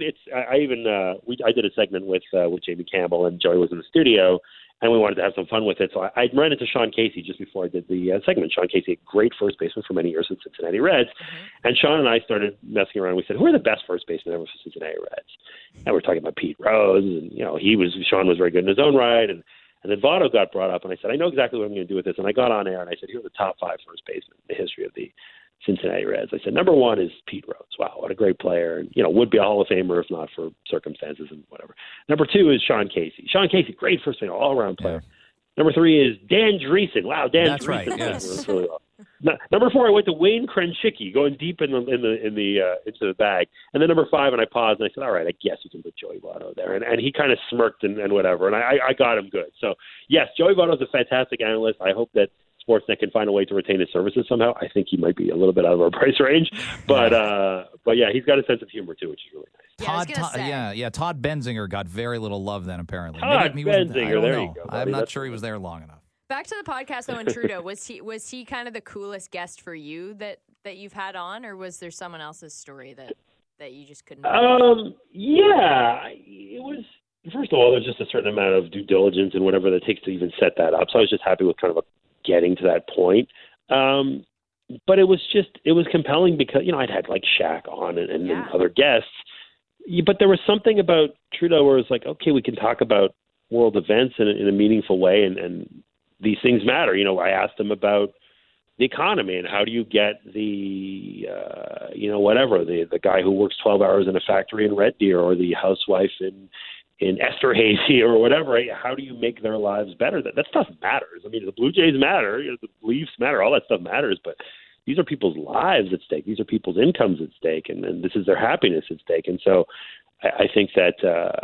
I did a segment with Jamie Campbell, and Joey was in the studio, and we wanted to have some fun with it. So I ran into Sean Casey just before I did the segment. Sean Casey, a great first baseman for many years with Cincinnati Reds, and Sean and I started messing around. We said, who are the best first basemen ever for Cincinnati Reds? And we're talking about Pete Rose, and Sean was very good in his own right, and then Votto got brought up, and I said, I know exactly what I'm going to do with this. And I got on air, and I said, here are the top 5 first basemen in the history of the Cincinnati Reds. I said, number 1 is Pete Rose. Wow, what a great player. And, would be a Hall of Famer if not for circumstances and whatever. Number 2 is Sean Casey. Sean Casey, great first baseman, all-around player. Number 3 is Dan Driessen. Wow, Dan That's Driessen. Right, yes. Really well. Number 4, I went to Wayne Krenchicki, going deep into the bag, and then number 5, and I paused and I said, all right, I guess you can put Joey Votto there, and he kind of smirked and whatever, and I got him good. So yes, Joey Votto is a fantastic analyst. I hope that Sportsnet can find a way to retain his services somehow. I think he might be a little bit out of our price range, but yeah, he's got a sense of humor too, which is really nice. Todd Benzinger got very little love then, apparently. Todd Benzinger, there you go. I'm not sure he was there long enough. Back to the podcast though, and Trudeau, was he kind of the coolest guest for you that you've had on, or was there someone else's story that you just couldn't? Yeah, it was. First of all, there's just a certain amount of due diligence and whatever that takes to even set that up. So I was just happy with kind of getting to that point. But it was compelling because, I'd had like Shaq on and other guests. But there was something about Trudeau where it was like, okay, we can talk about world events in a meaningful way, and these things matter. I asked him about the economy and how do you get the guy who works 12 hours in a factory in Red Deer, or the housewife in Esterhazy or whatever. How do you make their lives better? That stuff matters. I mean, the Blue Jays matter, the Leafs matter, all that stuff matters, but these are people's lives at stake. These are people's incomes at stake, and this is their happiness at stake. And so I think that,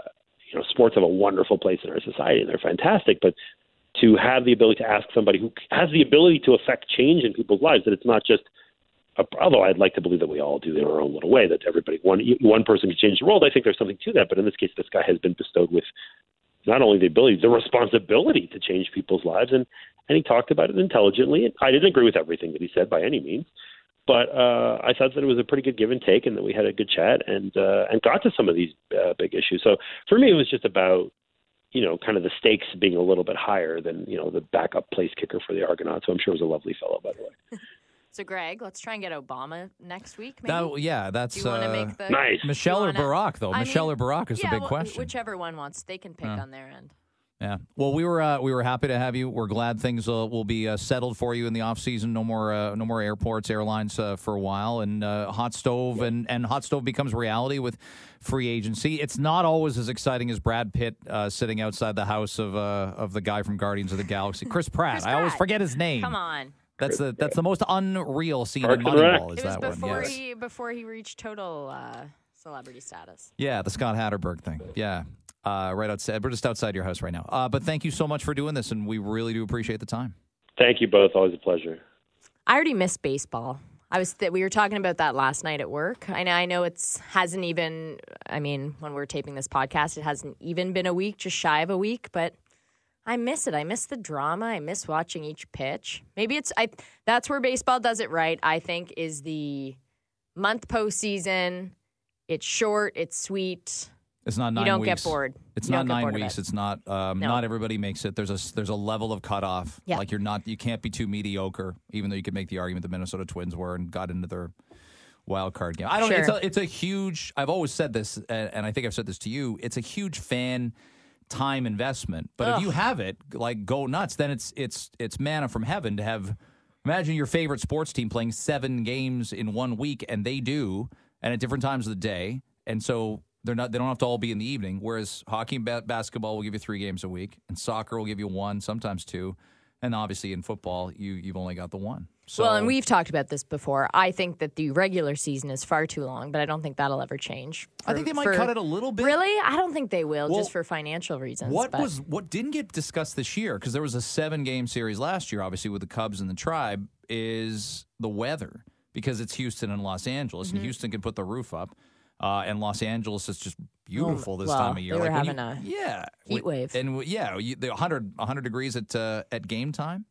sports have a wonderful place in our society, and they're fantastic, but to have the ability to ask somebody who has the ability to affect change in people's lives, that it's not just, although I'd like to believe that we all do in our own little way, that everybody, one person can change the world. I think there's something to that. But in this case, this guy has been bestowed with not only the ability, the responsibility to change people's lives. And he talked about it intelligently. I didn't agree with everything that he said by any means, but I thought that it was a pretty good give and take, and that we had a good chat and got to some of these big issues. So for me, it was just about, kind of the stakes being a little bit higher than, the backup place kicker for the Argonauts, who I'm sure was a lovely fellow, by the way. So, Greg, let's try and get Obama next week, maybe? That's Do you want to make the nice. Michelle or Barack, though. Michelle or Barack is the big question. Whichever one wants, they can pick on their end. Yeah. Well, we were happy to have you. We're glad things will be settled for you in the off season. No more airports, airlines for a while, and Hot Stove and Hot Stove becomes reality with free agency. It's not always as exciting as Brad Pitt sitting outside the house of the guy from Guardians of the Galaxy, Chris Pratt. I always forget his name. Come on. That's the most unreal scene in Moneyball. It was before he reached total celebrity status. Yeah, the Scott Hatterberg thing. Yeah. Right outside. We're just outside your house right now. But thank you so much for doing this, and we really do appreciate the time. Thank you both. Always a pleasure. I already missed baseball. We were talking about that last night at work. I know hasn't even. I mean, when we're taping this podcast, it hasn't even been a week, just shy of a week. But I miss it. I miss the drama. I miss watching each pitch. Maybe that's where baseball does it right. I think is the month postseason. It's short. It's sweet. It's not 9 weeks. You don't get bored. It's not 9 weeks. It's not. Not everybody makes it. There's a level of cutoff. Yeah. Like you can't be too mediocre. Even though you could make the argument the Minnesota Twins were and got into their wild card game. I don't. Sure. It's a huge. I've always said this, and I think I've said this to you. It's a huge fan time investment. But if you have it, like, go nuts. Then it's manna from heaven to have. Imagine your favorite sports team playing 7 games in 1 week, and they do, and at different times of the day, and so. They don't have to all be in the evening, whereas hockey and basketball will give you 3 games a week, and soccer will give you 1, sometimes 2, and obviously in football, you've only got the 1. So, well, and we've talked about this before. I think that the regular season is far too long, but I don't think that'll ever change. I think they might cut it a little bit. Really? I don't think they will, just for financial reasons. What didn't get discussed this year, because there was a 7-game series last year, obviously, with the Cubs and the Tribe, is the weather, because it's Houston and Los Angeles, and Houston can put the roof up. And Los Angeles is just beautiful this time of year. They were having a heat wave. And the 100 degrees at game time.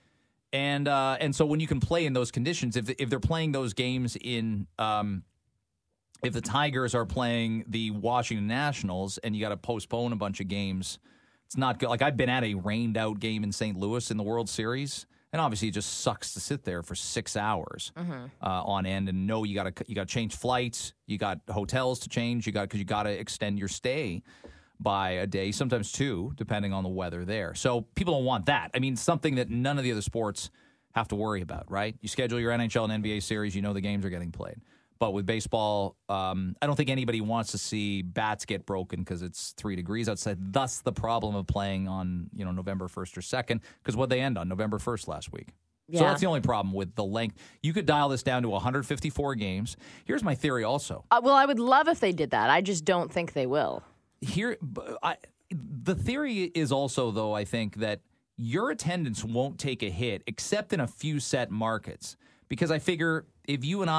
And so when you can play in those conditions, if they're playing those games in if the Tigers are playing the Washington Nationals and you got to postpone a bunch of games, it's not good. Like, I've been at a rained out game in St. Louis in the World Series. And obviously, it just sucks to sit there for 6 hours on end, and you got to change flights, you got hotels to change, because you got to extend your stay by a day, sometimes 2, depending on the weather there. So people don't want that. I mean, something that none of the other sports have to worry about, right? You schedule your NHL and NBA series, you know the games are getting played. But with baseball, I don't think anybody wants to see bats get broken because it's 3 degrees outside. Thus, the problem of playing on November 1st or 2nd, because what'd they end on? November 1st last week. So that's the only problem with the length. You could dial this down to 154 games. Here's my theory also. Well, I would love if they did that. I just don't think they will. The theory is also, though, I think that your attendance won't take a hit except in a few set markets. Because I figure if you and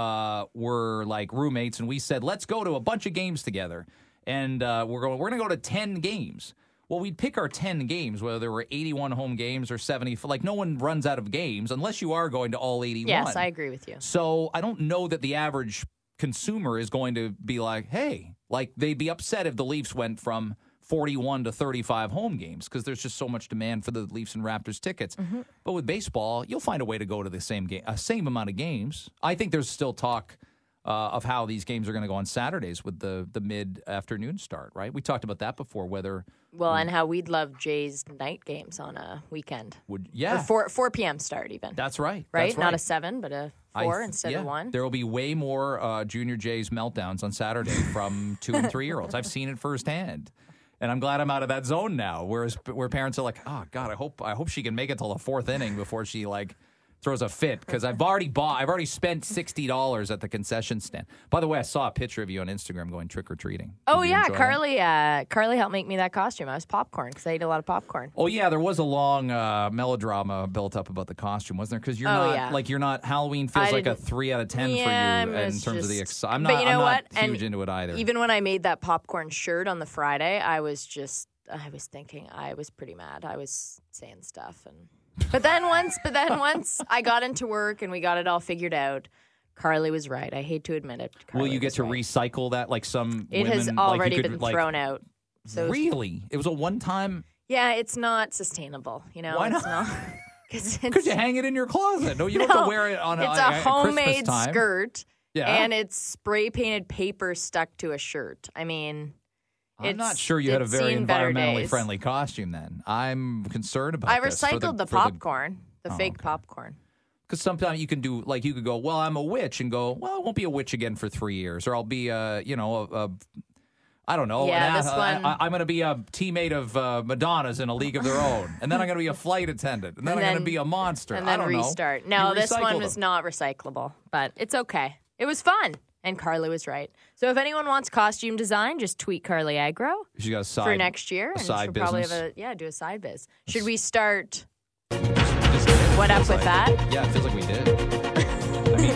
I were like roommates and we said, let's go to a bunch of games together, and we're going to go to 10 games. Well, we'd pick our 10 games, whether there were 81 home games or 70. Like, no one runs out of games unless you are going to all 81. Yes, I agree with you. So I don't know that the average consumer is going to be like, hey, like they'd be upset if the Leafs went from 41 to 35 home games because there's just so much demand for the Leafs and Raptors tickets. Mm-hmm. But with baseball, you'll find a way to go to the same amount of games. I think there's still talk of how these games are going to go on Saturdays with the mid-afternoon start, right? We talked about that before, whether... Well, and how we'd love Jays night games on a weekend. Or 4 p.m. start even. That's right. Right? That's right. Not a 7, but a 4 instead of 1. There will be way more Junior Jays meltdowns on Saturday from 2 and 3-year-olds. I've seen it firsthand. And I'm glad I'm out of that zone now, where parents are like, oh, God, I hope she can make it till the 4th inning before she, like... throws a fit because I've already spent $60 at the concession stand. By the way, I saw a picture of you on Instagram going trick-or-treating. Oh, yeah. Carly helped make me that costume. I was popcorn because I ate a lot of popcorn. Oh, yeah. There was a long melodrama built up about the costume, wasn't there? Because you're not Halloween feels like a 3 out of 10 for you in terms of the I'm not huge into it either. Even when I made that popcorn shirt on the Friday, I was thinking I was pretty mad. I was saying stuff and... But then once I got into work and we got it all figured out, Carly was right. I hate to admit it. Will you get to recycle that like some It women, has already been thrown out. So really? It was a one-time... Yeah, it's not sustainable. Why not? Could you hang it in your closet? No, you don't have to wear it on it's a homemade Christmas time. Skirt, yeah. And it's spray-painted paper stuck to a shirt. I mean... I'm not sure you had a very environmentally friendly costume then. I'm concerned about this. I recycled the popcorn, the fake popcorn. Because sometimes you can do, like, you could go, well, I'm a witch, and go, well, I won't be a witch again for 3 years. Or I'll be, I don't know. Yeah, I'm going to be a teammate of Madonna's in A League of Their Own. And then I'm going to be a flight attendant. And then I'm going to be a monster. And then restart. No, this one was not recyclable. But it's okay. It was fun. And Carly was right. So if anyone wants costume design, just tweet Carly Agro for next year. And she'll probably have do a side biz. Should we start What Up With That? Yeah, it feels like we did. I mean,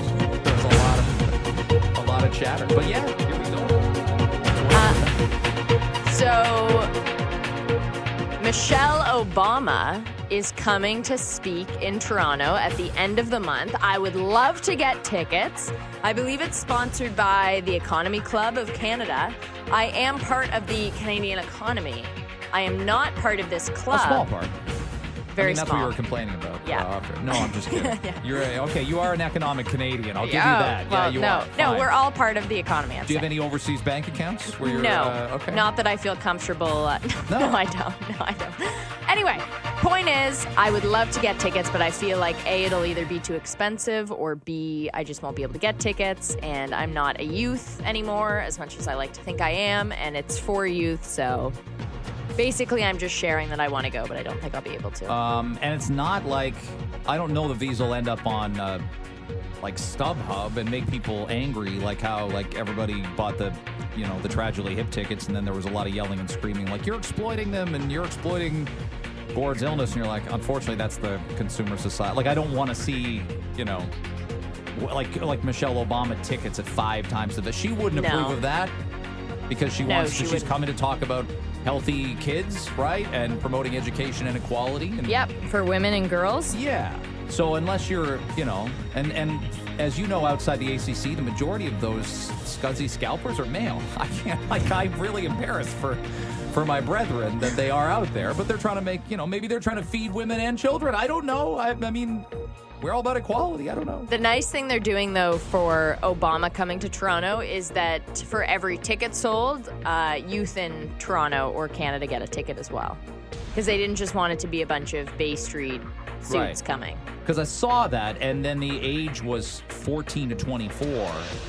there's a lot of chatter. But yeah, here we go. So Michelle Obama is coming to speak in Toronto at the end of the month. I would love to get tickets. I believe it's sponsored by the Economy Club of Canada. I am part of the Canadian economy. I am not part of this club. A small part. Very that's small. What you were complaining about. Yeah. No, I'm just kidding. Yeah. You are an economic Canadian. I'll give you that. Well, you are. No, we're all part of the economy. Do you have any overseas bank accounts? Where you're, no, not that I feel comfortable. No, I don't. Anyway, point is, I would love to get tickets, but I feel like A, it'll either be too expensive, or B, I just won't be able to get tickets, and I'm not a youth anymore, as much as I like to think I am, and it's for youth, so... Basically, I'm just sharing that I want to go, but I don't think I'll be able to. And it's not like, I don't know if these will end up on, like, StubHub and make people angry, like how, like, everybody bought the Tragically Hip tickets, and then there was a lot of yelling and screaming, like, you're exploiting them, and you're exploiting Gord's illness, and you're like, unfortunately, that's the consumer society. Like, I don't want to see, like Michelle Obama tickets at 5 times the... She wouldn't approve of that, because she's coming to talk about... healthy kids, right? And promoting education and equality. Yep, for women and girls. Yeah. So unless you're, and as you know, outside the ACC, the majority of those scuzzy scalpers are male. I'm really embarrassed for my brethren that they are out there, but they're trying to make, maybe they're trying to feed women and children. I don't know. I mean... We're all about equality. I don't know. The nice thing they're doing, though, for Obama coming to Toronto is that for every ticket sold, youth in Toronto or Canada get a ticket as well. Because they didn't just want it to be a bunch of Bay Street suits coming. Because I saw that, and then the age was 14 to 24.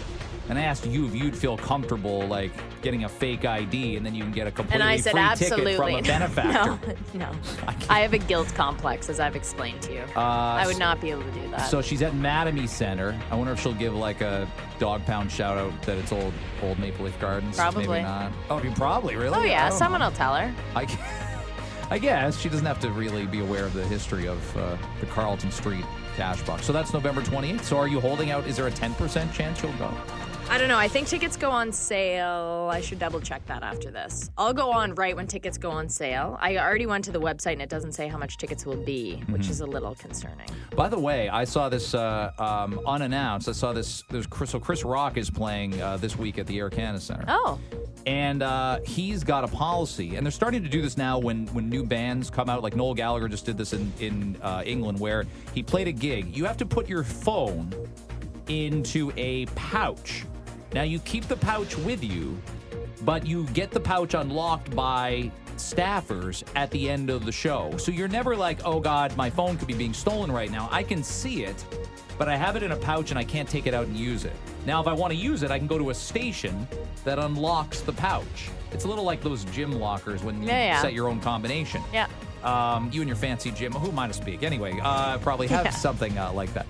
And I asked you if you'd feel comfortable, like, getting a fake ID and then you can get a completely said, free absolutely. ticket from a benefactor. No. I have a guilt complex, as I've explained to you. I would not be able to do that. So she's at Mattamy Center. I wonder if she'll give, like, a dog pound shout out that it's old Maple Leaf Gardens. Probably. Maybe not. Oh, probably, really? Oh, yeah. Someone will tell her. I guess she doesn't have to really be aware of the history of the Carlton Street cash box. So that's November 28th. So are you holding out? Is there a 10% chance you'll go? I don't know. I think tickets go on sale. I should double check that after this. I'll go on right when tickets go on sale. I already went to the website and it doesn't say how much tickets will be, which is a little concerning. By the way, I saw this unannounced. I saw this. So Chris Rock is playing this week at the Air Canada Center. Oh. And he's got a policy, and they're starting to do this now when new bands come out. Like Noel Gallagher just did this in England, where he played a gig. You have to put your phone into a pouch. Now, you keep the pouch with you, but you get the pouch unlocked by staffers at the end of the show. So you're never like, oh, God, my phone could be being stolen right now. I can see it, but I have it in a pouch and I can't take it out and use it. Now, if I want to use it, I can go to a station that unlocks the pouch. It's a little like those gym lockers when you set your own combination. Yeah. You and your fancy gym. Who am I to speak? Anyway, probably have something like that.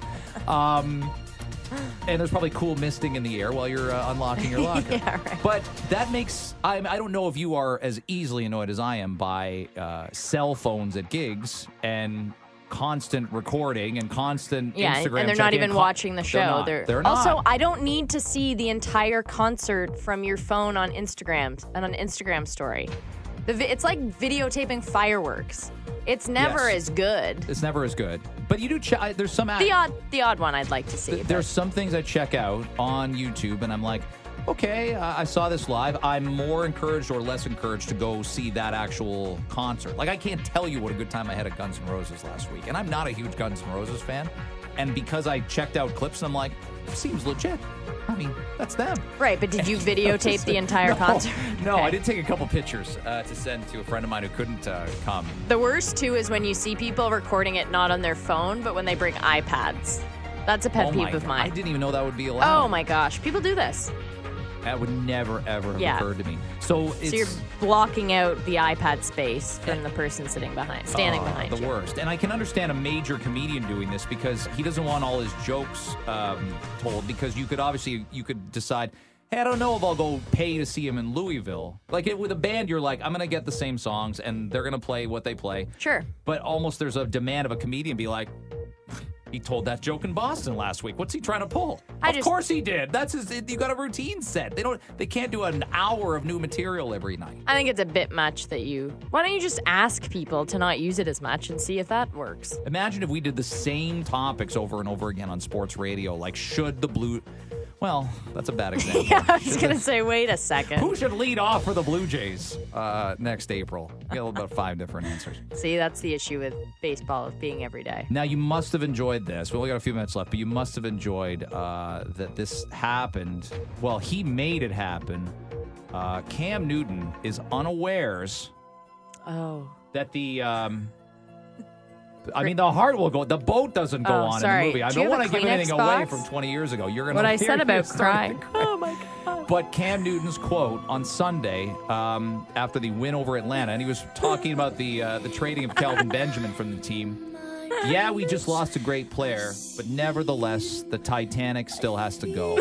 And there's probably cool misting in the air while you're unlocking your locker. Yeah, right. But that makes... I don't know if you are as easily annoyed as I am by cell phones at gigs and constant recording and constant Instagram and they're not even watching the show. They're not. Also, I don't need to see the entire concert from your phone on Instagram and an Instagram story. It's like videotaping fireworks. It's never as good. It's never as good. But you do check. There's some the odd one I'd like to see. There's some things I check out on YouTube, and I'm like, okay, I saw this live. I'm more encouraged or less encouraged to go see that actual concert. Like, I can't tell you what a good time I had at Guns N' Roses last week, and I'm not a huge Guns N' Roses fan. And because I checked out clips, and I'm like, seems legit. I mean, that's them. Right, but did you videotape the entire concert? No, I did take a couple pictures to send to a friend of mine who couldn't come. The worst, too, is when you see people recording it not on their phone, but when they bring iPads. That's a pet peeve of mine. I didn't even know that would be allowed. Oh, my gosh. People do this. That would never, ever have occurred to me. So you're blocking out the iPad space from the person standing behind you. The worst. And I can understand a major comedian doing this because he doesn't want all his jokes told, because you could decide, hey, I don't know if I'll go pay to see him in Louisville. Like with a band, you're like, I'm going to get the same songs and they're going to play what they play. Sure. But almost there's a demand of a comedian be like, he told that joke in Boston last week. What's he trying to pull? Of course he did. That's you got a routine set. They can't do an hour of new material every night. I think it's a bit much why don't you just ask people to not use it as much and see if that works? Imagine if we did the same topics over and over again on sports radio. Like, should the Blue... Well, that's a bad example. Yeah, I was going to say, wait a second. Who should lead off for the Blue Jays next April? We got about 5 different answers. See, that's the issue with baseball of being every day. Now, you must have enjoyed this. We only got a few minutes left, but you must have enjoyed that this happened. Well, he made it happen. Cam Newton is unawares that the... the heart will go. The boat doesn't go on in the movie. I don't want to give anything away from 20 years ago. You're going to. What I said about crying. Oh my God! But Cam Newton's quote on Sunday after the win over Atlanta, and he was talking about the trading of Kelvin Benjamin from the team. Yeah, we just lost a great player, but nevertheless, the Titanic still has to go.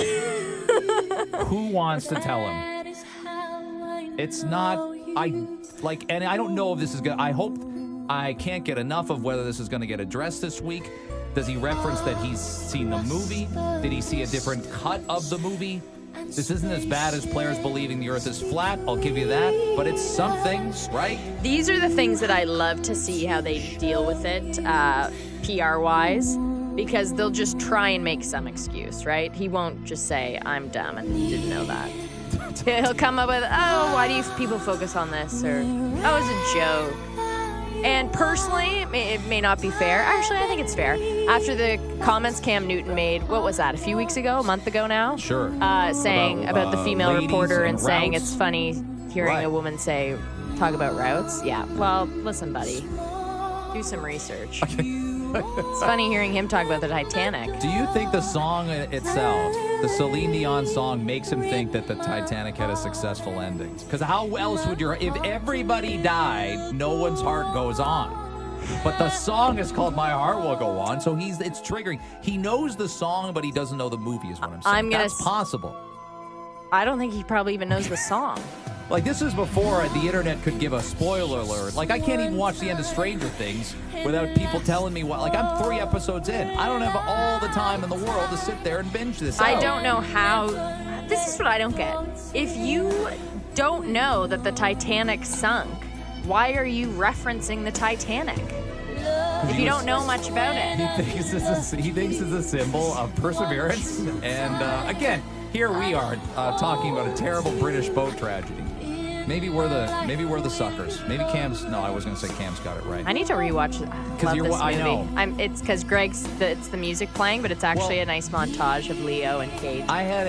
Who wants to tell him? It's not. And I don't know if this is good. I hope. I can't get enough of whether this is going to get addressed this week. Does he reference that he's seen the movie? Did he see a different cut of the movie? This isn't as bad as players believing the earth is flat, I'll give you that, but it's something, right? These are the things that I love to see how they deal with it, PR-wise, because they'll just try and make some excuse, right? He won't just say, I'm dumb and didn't know that. He'll come up with, why do people focus on this? Or, it's a joke. And personally, it may not be fair. Actually, I think it's fair. After the comments Cam Newton made, what was that, a few weeks ago, a month ago now? Sure. Saying about the female reporter and saying routes. it's funny hearing a woman talk about routes. Yeah. Well, listen, buddy. Do some research. Okay. It's funny hearing him talk about the Titanic. Do you think the song itself, the Celine Dion song, makes him think that the Titanic had a successful ending? Because how else would if everybody died, no one's heart goes on. But the song is called My Heart Will Go On, so it's triggering. He knows the song, but he doesn't know the movie is what I'm saying. That's possible. I don't think he probably even knows the song. Like, this is before the internet could give a spoiler alert. Like, I can't even watch the end of Stranger Things without people telling me what. Like, I'm 3 episodes in. I don't have all the time in the world to sit there and binge this out. I don't know how. This is what I don't get. If you don't know that the Titanic sunk, why are you referencing the Titanic? If you don't know much about it. He thinks it's a symbol of perseverance. And, again, here we are talking about a terrible British boat tragedy. Maybe we're the suckers. Maybe Cam's. No, I was going to say Cam's got it right. I need to rewatch it. Love this movie. I know. It's because it's the music playing, but it's actually a nice montage of Leo and Kate. I had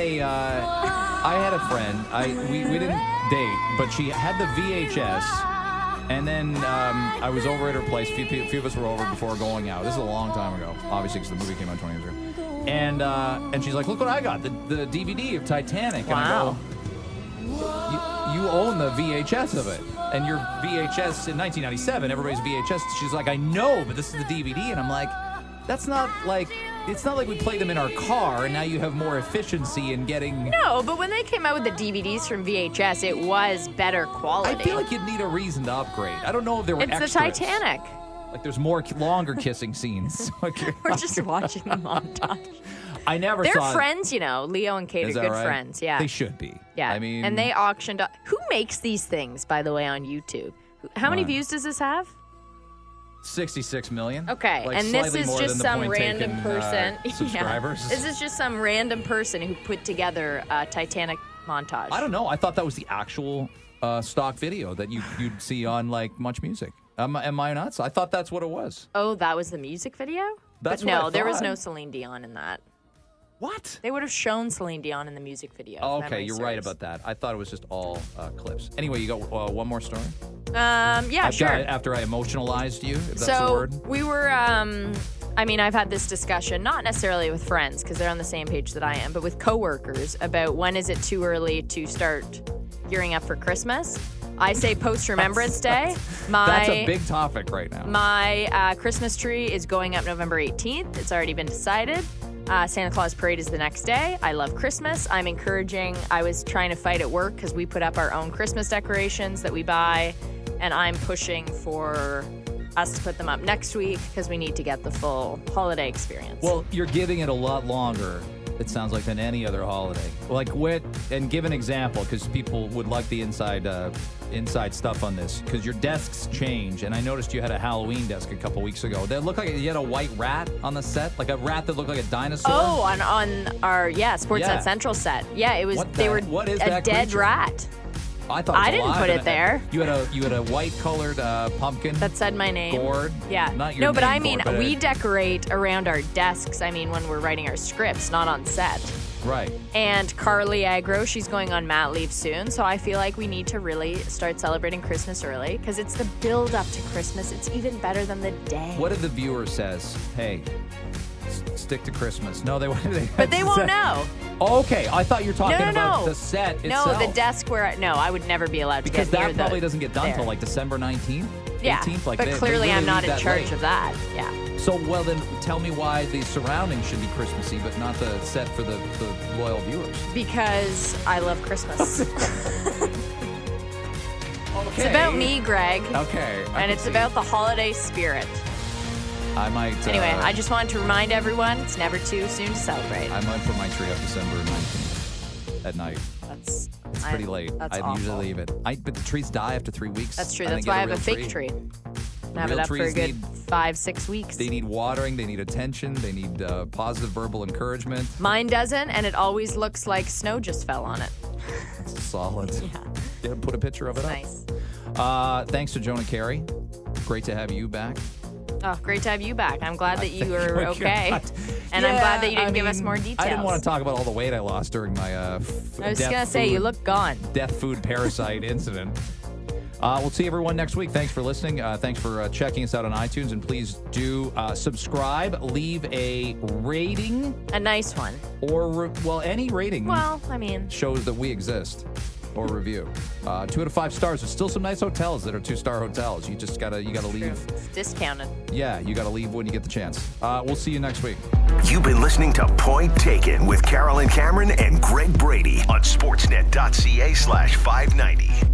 a friend. We didn't date, but she had the VHS. And then I was over at her place. A few of us were over before going out. This is a long time ago, obviously, because the movie came out 20 years ago. And she's like, "Look what I got, the DVD of Titanic." Wow. And I go, "You own the VHS of it, and your VHS in 1997, everybody's VHS." She's like, "I know, but this is the DVD." And I'm like, "That's not like." It's not like we played them in our car, and now you have more efficiency in getting... No, but when they came out with the DVDs from VHS, it was better quality. I feel like you'd need a reason to upgrade. I don't know if there were extras. It's the Titanic. Like, there's longer kissing scenes. We're just watching the montage. I never saw... They're friends, you know. Leo and Kate are good friends. Yeah. They should be. Yeah. I mean... And they auctioned... Who makes these things, by the way, on YouTube? How many views does this have? 66 million. Okay, like, and this is just some random person. Subscribers. Yeah. This is just some random person who put together a Titanic montage. I don't know. I thought that was the actual stock video that you'd see on like Much Music. Am I nuts? I thought that's what it was. Oh, that was the music video? That's but what I no, there was thought. no Celine Dion in that. What? They would have shown Celine Dion in the music video. Oh, okay, you're right about that. I thought it was just all clips. Anyway, you got one more story? Yeah, sure. After I emotionalized you, if that's the word. We were, I've had this discussion, not necessarily with friends, because they're on the same page that I am, but with coworkers about when is it too early to start gearing up for Christmas. I say post-Remembrance Day. That's a big topic right now. My Christmas tree is going up November 18th. It's already been decided. Santa Claus Parade is the next day. I love Christmas. I was trying to fight at work because we put up our own Christmas decorations that we buy, and I'm pushing for us to put them up next week because we need to get the full holiday experience. Well, you're giving it a lot longer, it sounds like, than any other holiday. Like, and give an example, because people would like the inside stuff on this, because your desks change, and I noticed you had a Halloween desk a couple weeks ago that looked like you had a white rat on the set, like a rat that looked like a dinosaur. Oh, on our Sportsnet Central set. Yeah, it was. What is that dead creature? Rat. I thought I didn't put it there. You had a white colored pumpkin that said my name. Gourd. Yeah. Not your name, but I mean, board, we decorate around our desks. I mean, when we're writing our scripts, not on set. Right. And Carly Agro, she's going on mat leave soon, so I feel like we need to really start celebrating Christmas early, because it's the build up to Christmas. It's even better than the day. What if the viewer says, "Hey, stick to Christmas"? No, they won't know. Okay, I thought you were talking about the set itself. No, the desk where I would never be allowed to because get near that probably doesn't get done until like December 19th, 18th. Like, but clearly I'm not in charge of that. Yeah. So, well, then tell me why the surroundings should be Christmassy, but not the set for the loyal viewers. Because I love Christmas. Okay. It's about me, Greg. Okay. And it's about the holiday spirit. I might... Anyway, I just wanted to remind everyone it's never too soon to celebrate. I might put my tree up December 19th at night. It's pretty late. I'd usually leave it. But the trees die after 3 weeks. That's true. That's why I have a fake tree. Have it up for a good 5-6 weeks. They need watering. They need attention. They need positive verbal encouragement. Mine doesn't, and it always looks like snow just fell on it. That's solid. Yeah. Put a picture of it up. Nice. Thanks to Jonah Carey. Great to have you back. Oh, great to have you back. I'm glad that you were okay. And I'm glad that you didn't give us more details. I didn't want to talk about all the weight I lost during my I was going to say, you look gone. Death food parasite incident. We'll see everyone next week. Thanks for listening. Thanks for checking us out on iTunes. And please do subscribe. Leave a rating. A nice one. Or, any rating. Well, I mean. Shows that we exist. Or review. 2 out of 5 stars. There's still some nice hotels that are 2-star hotels. You gotta leave. It's discounted. Yeah, you gotta leave when you get the chance. We'll see you next week. You've been listening to Point Taken with Carolyn Cameron and Greg Brady on Sportsnet.ca/590.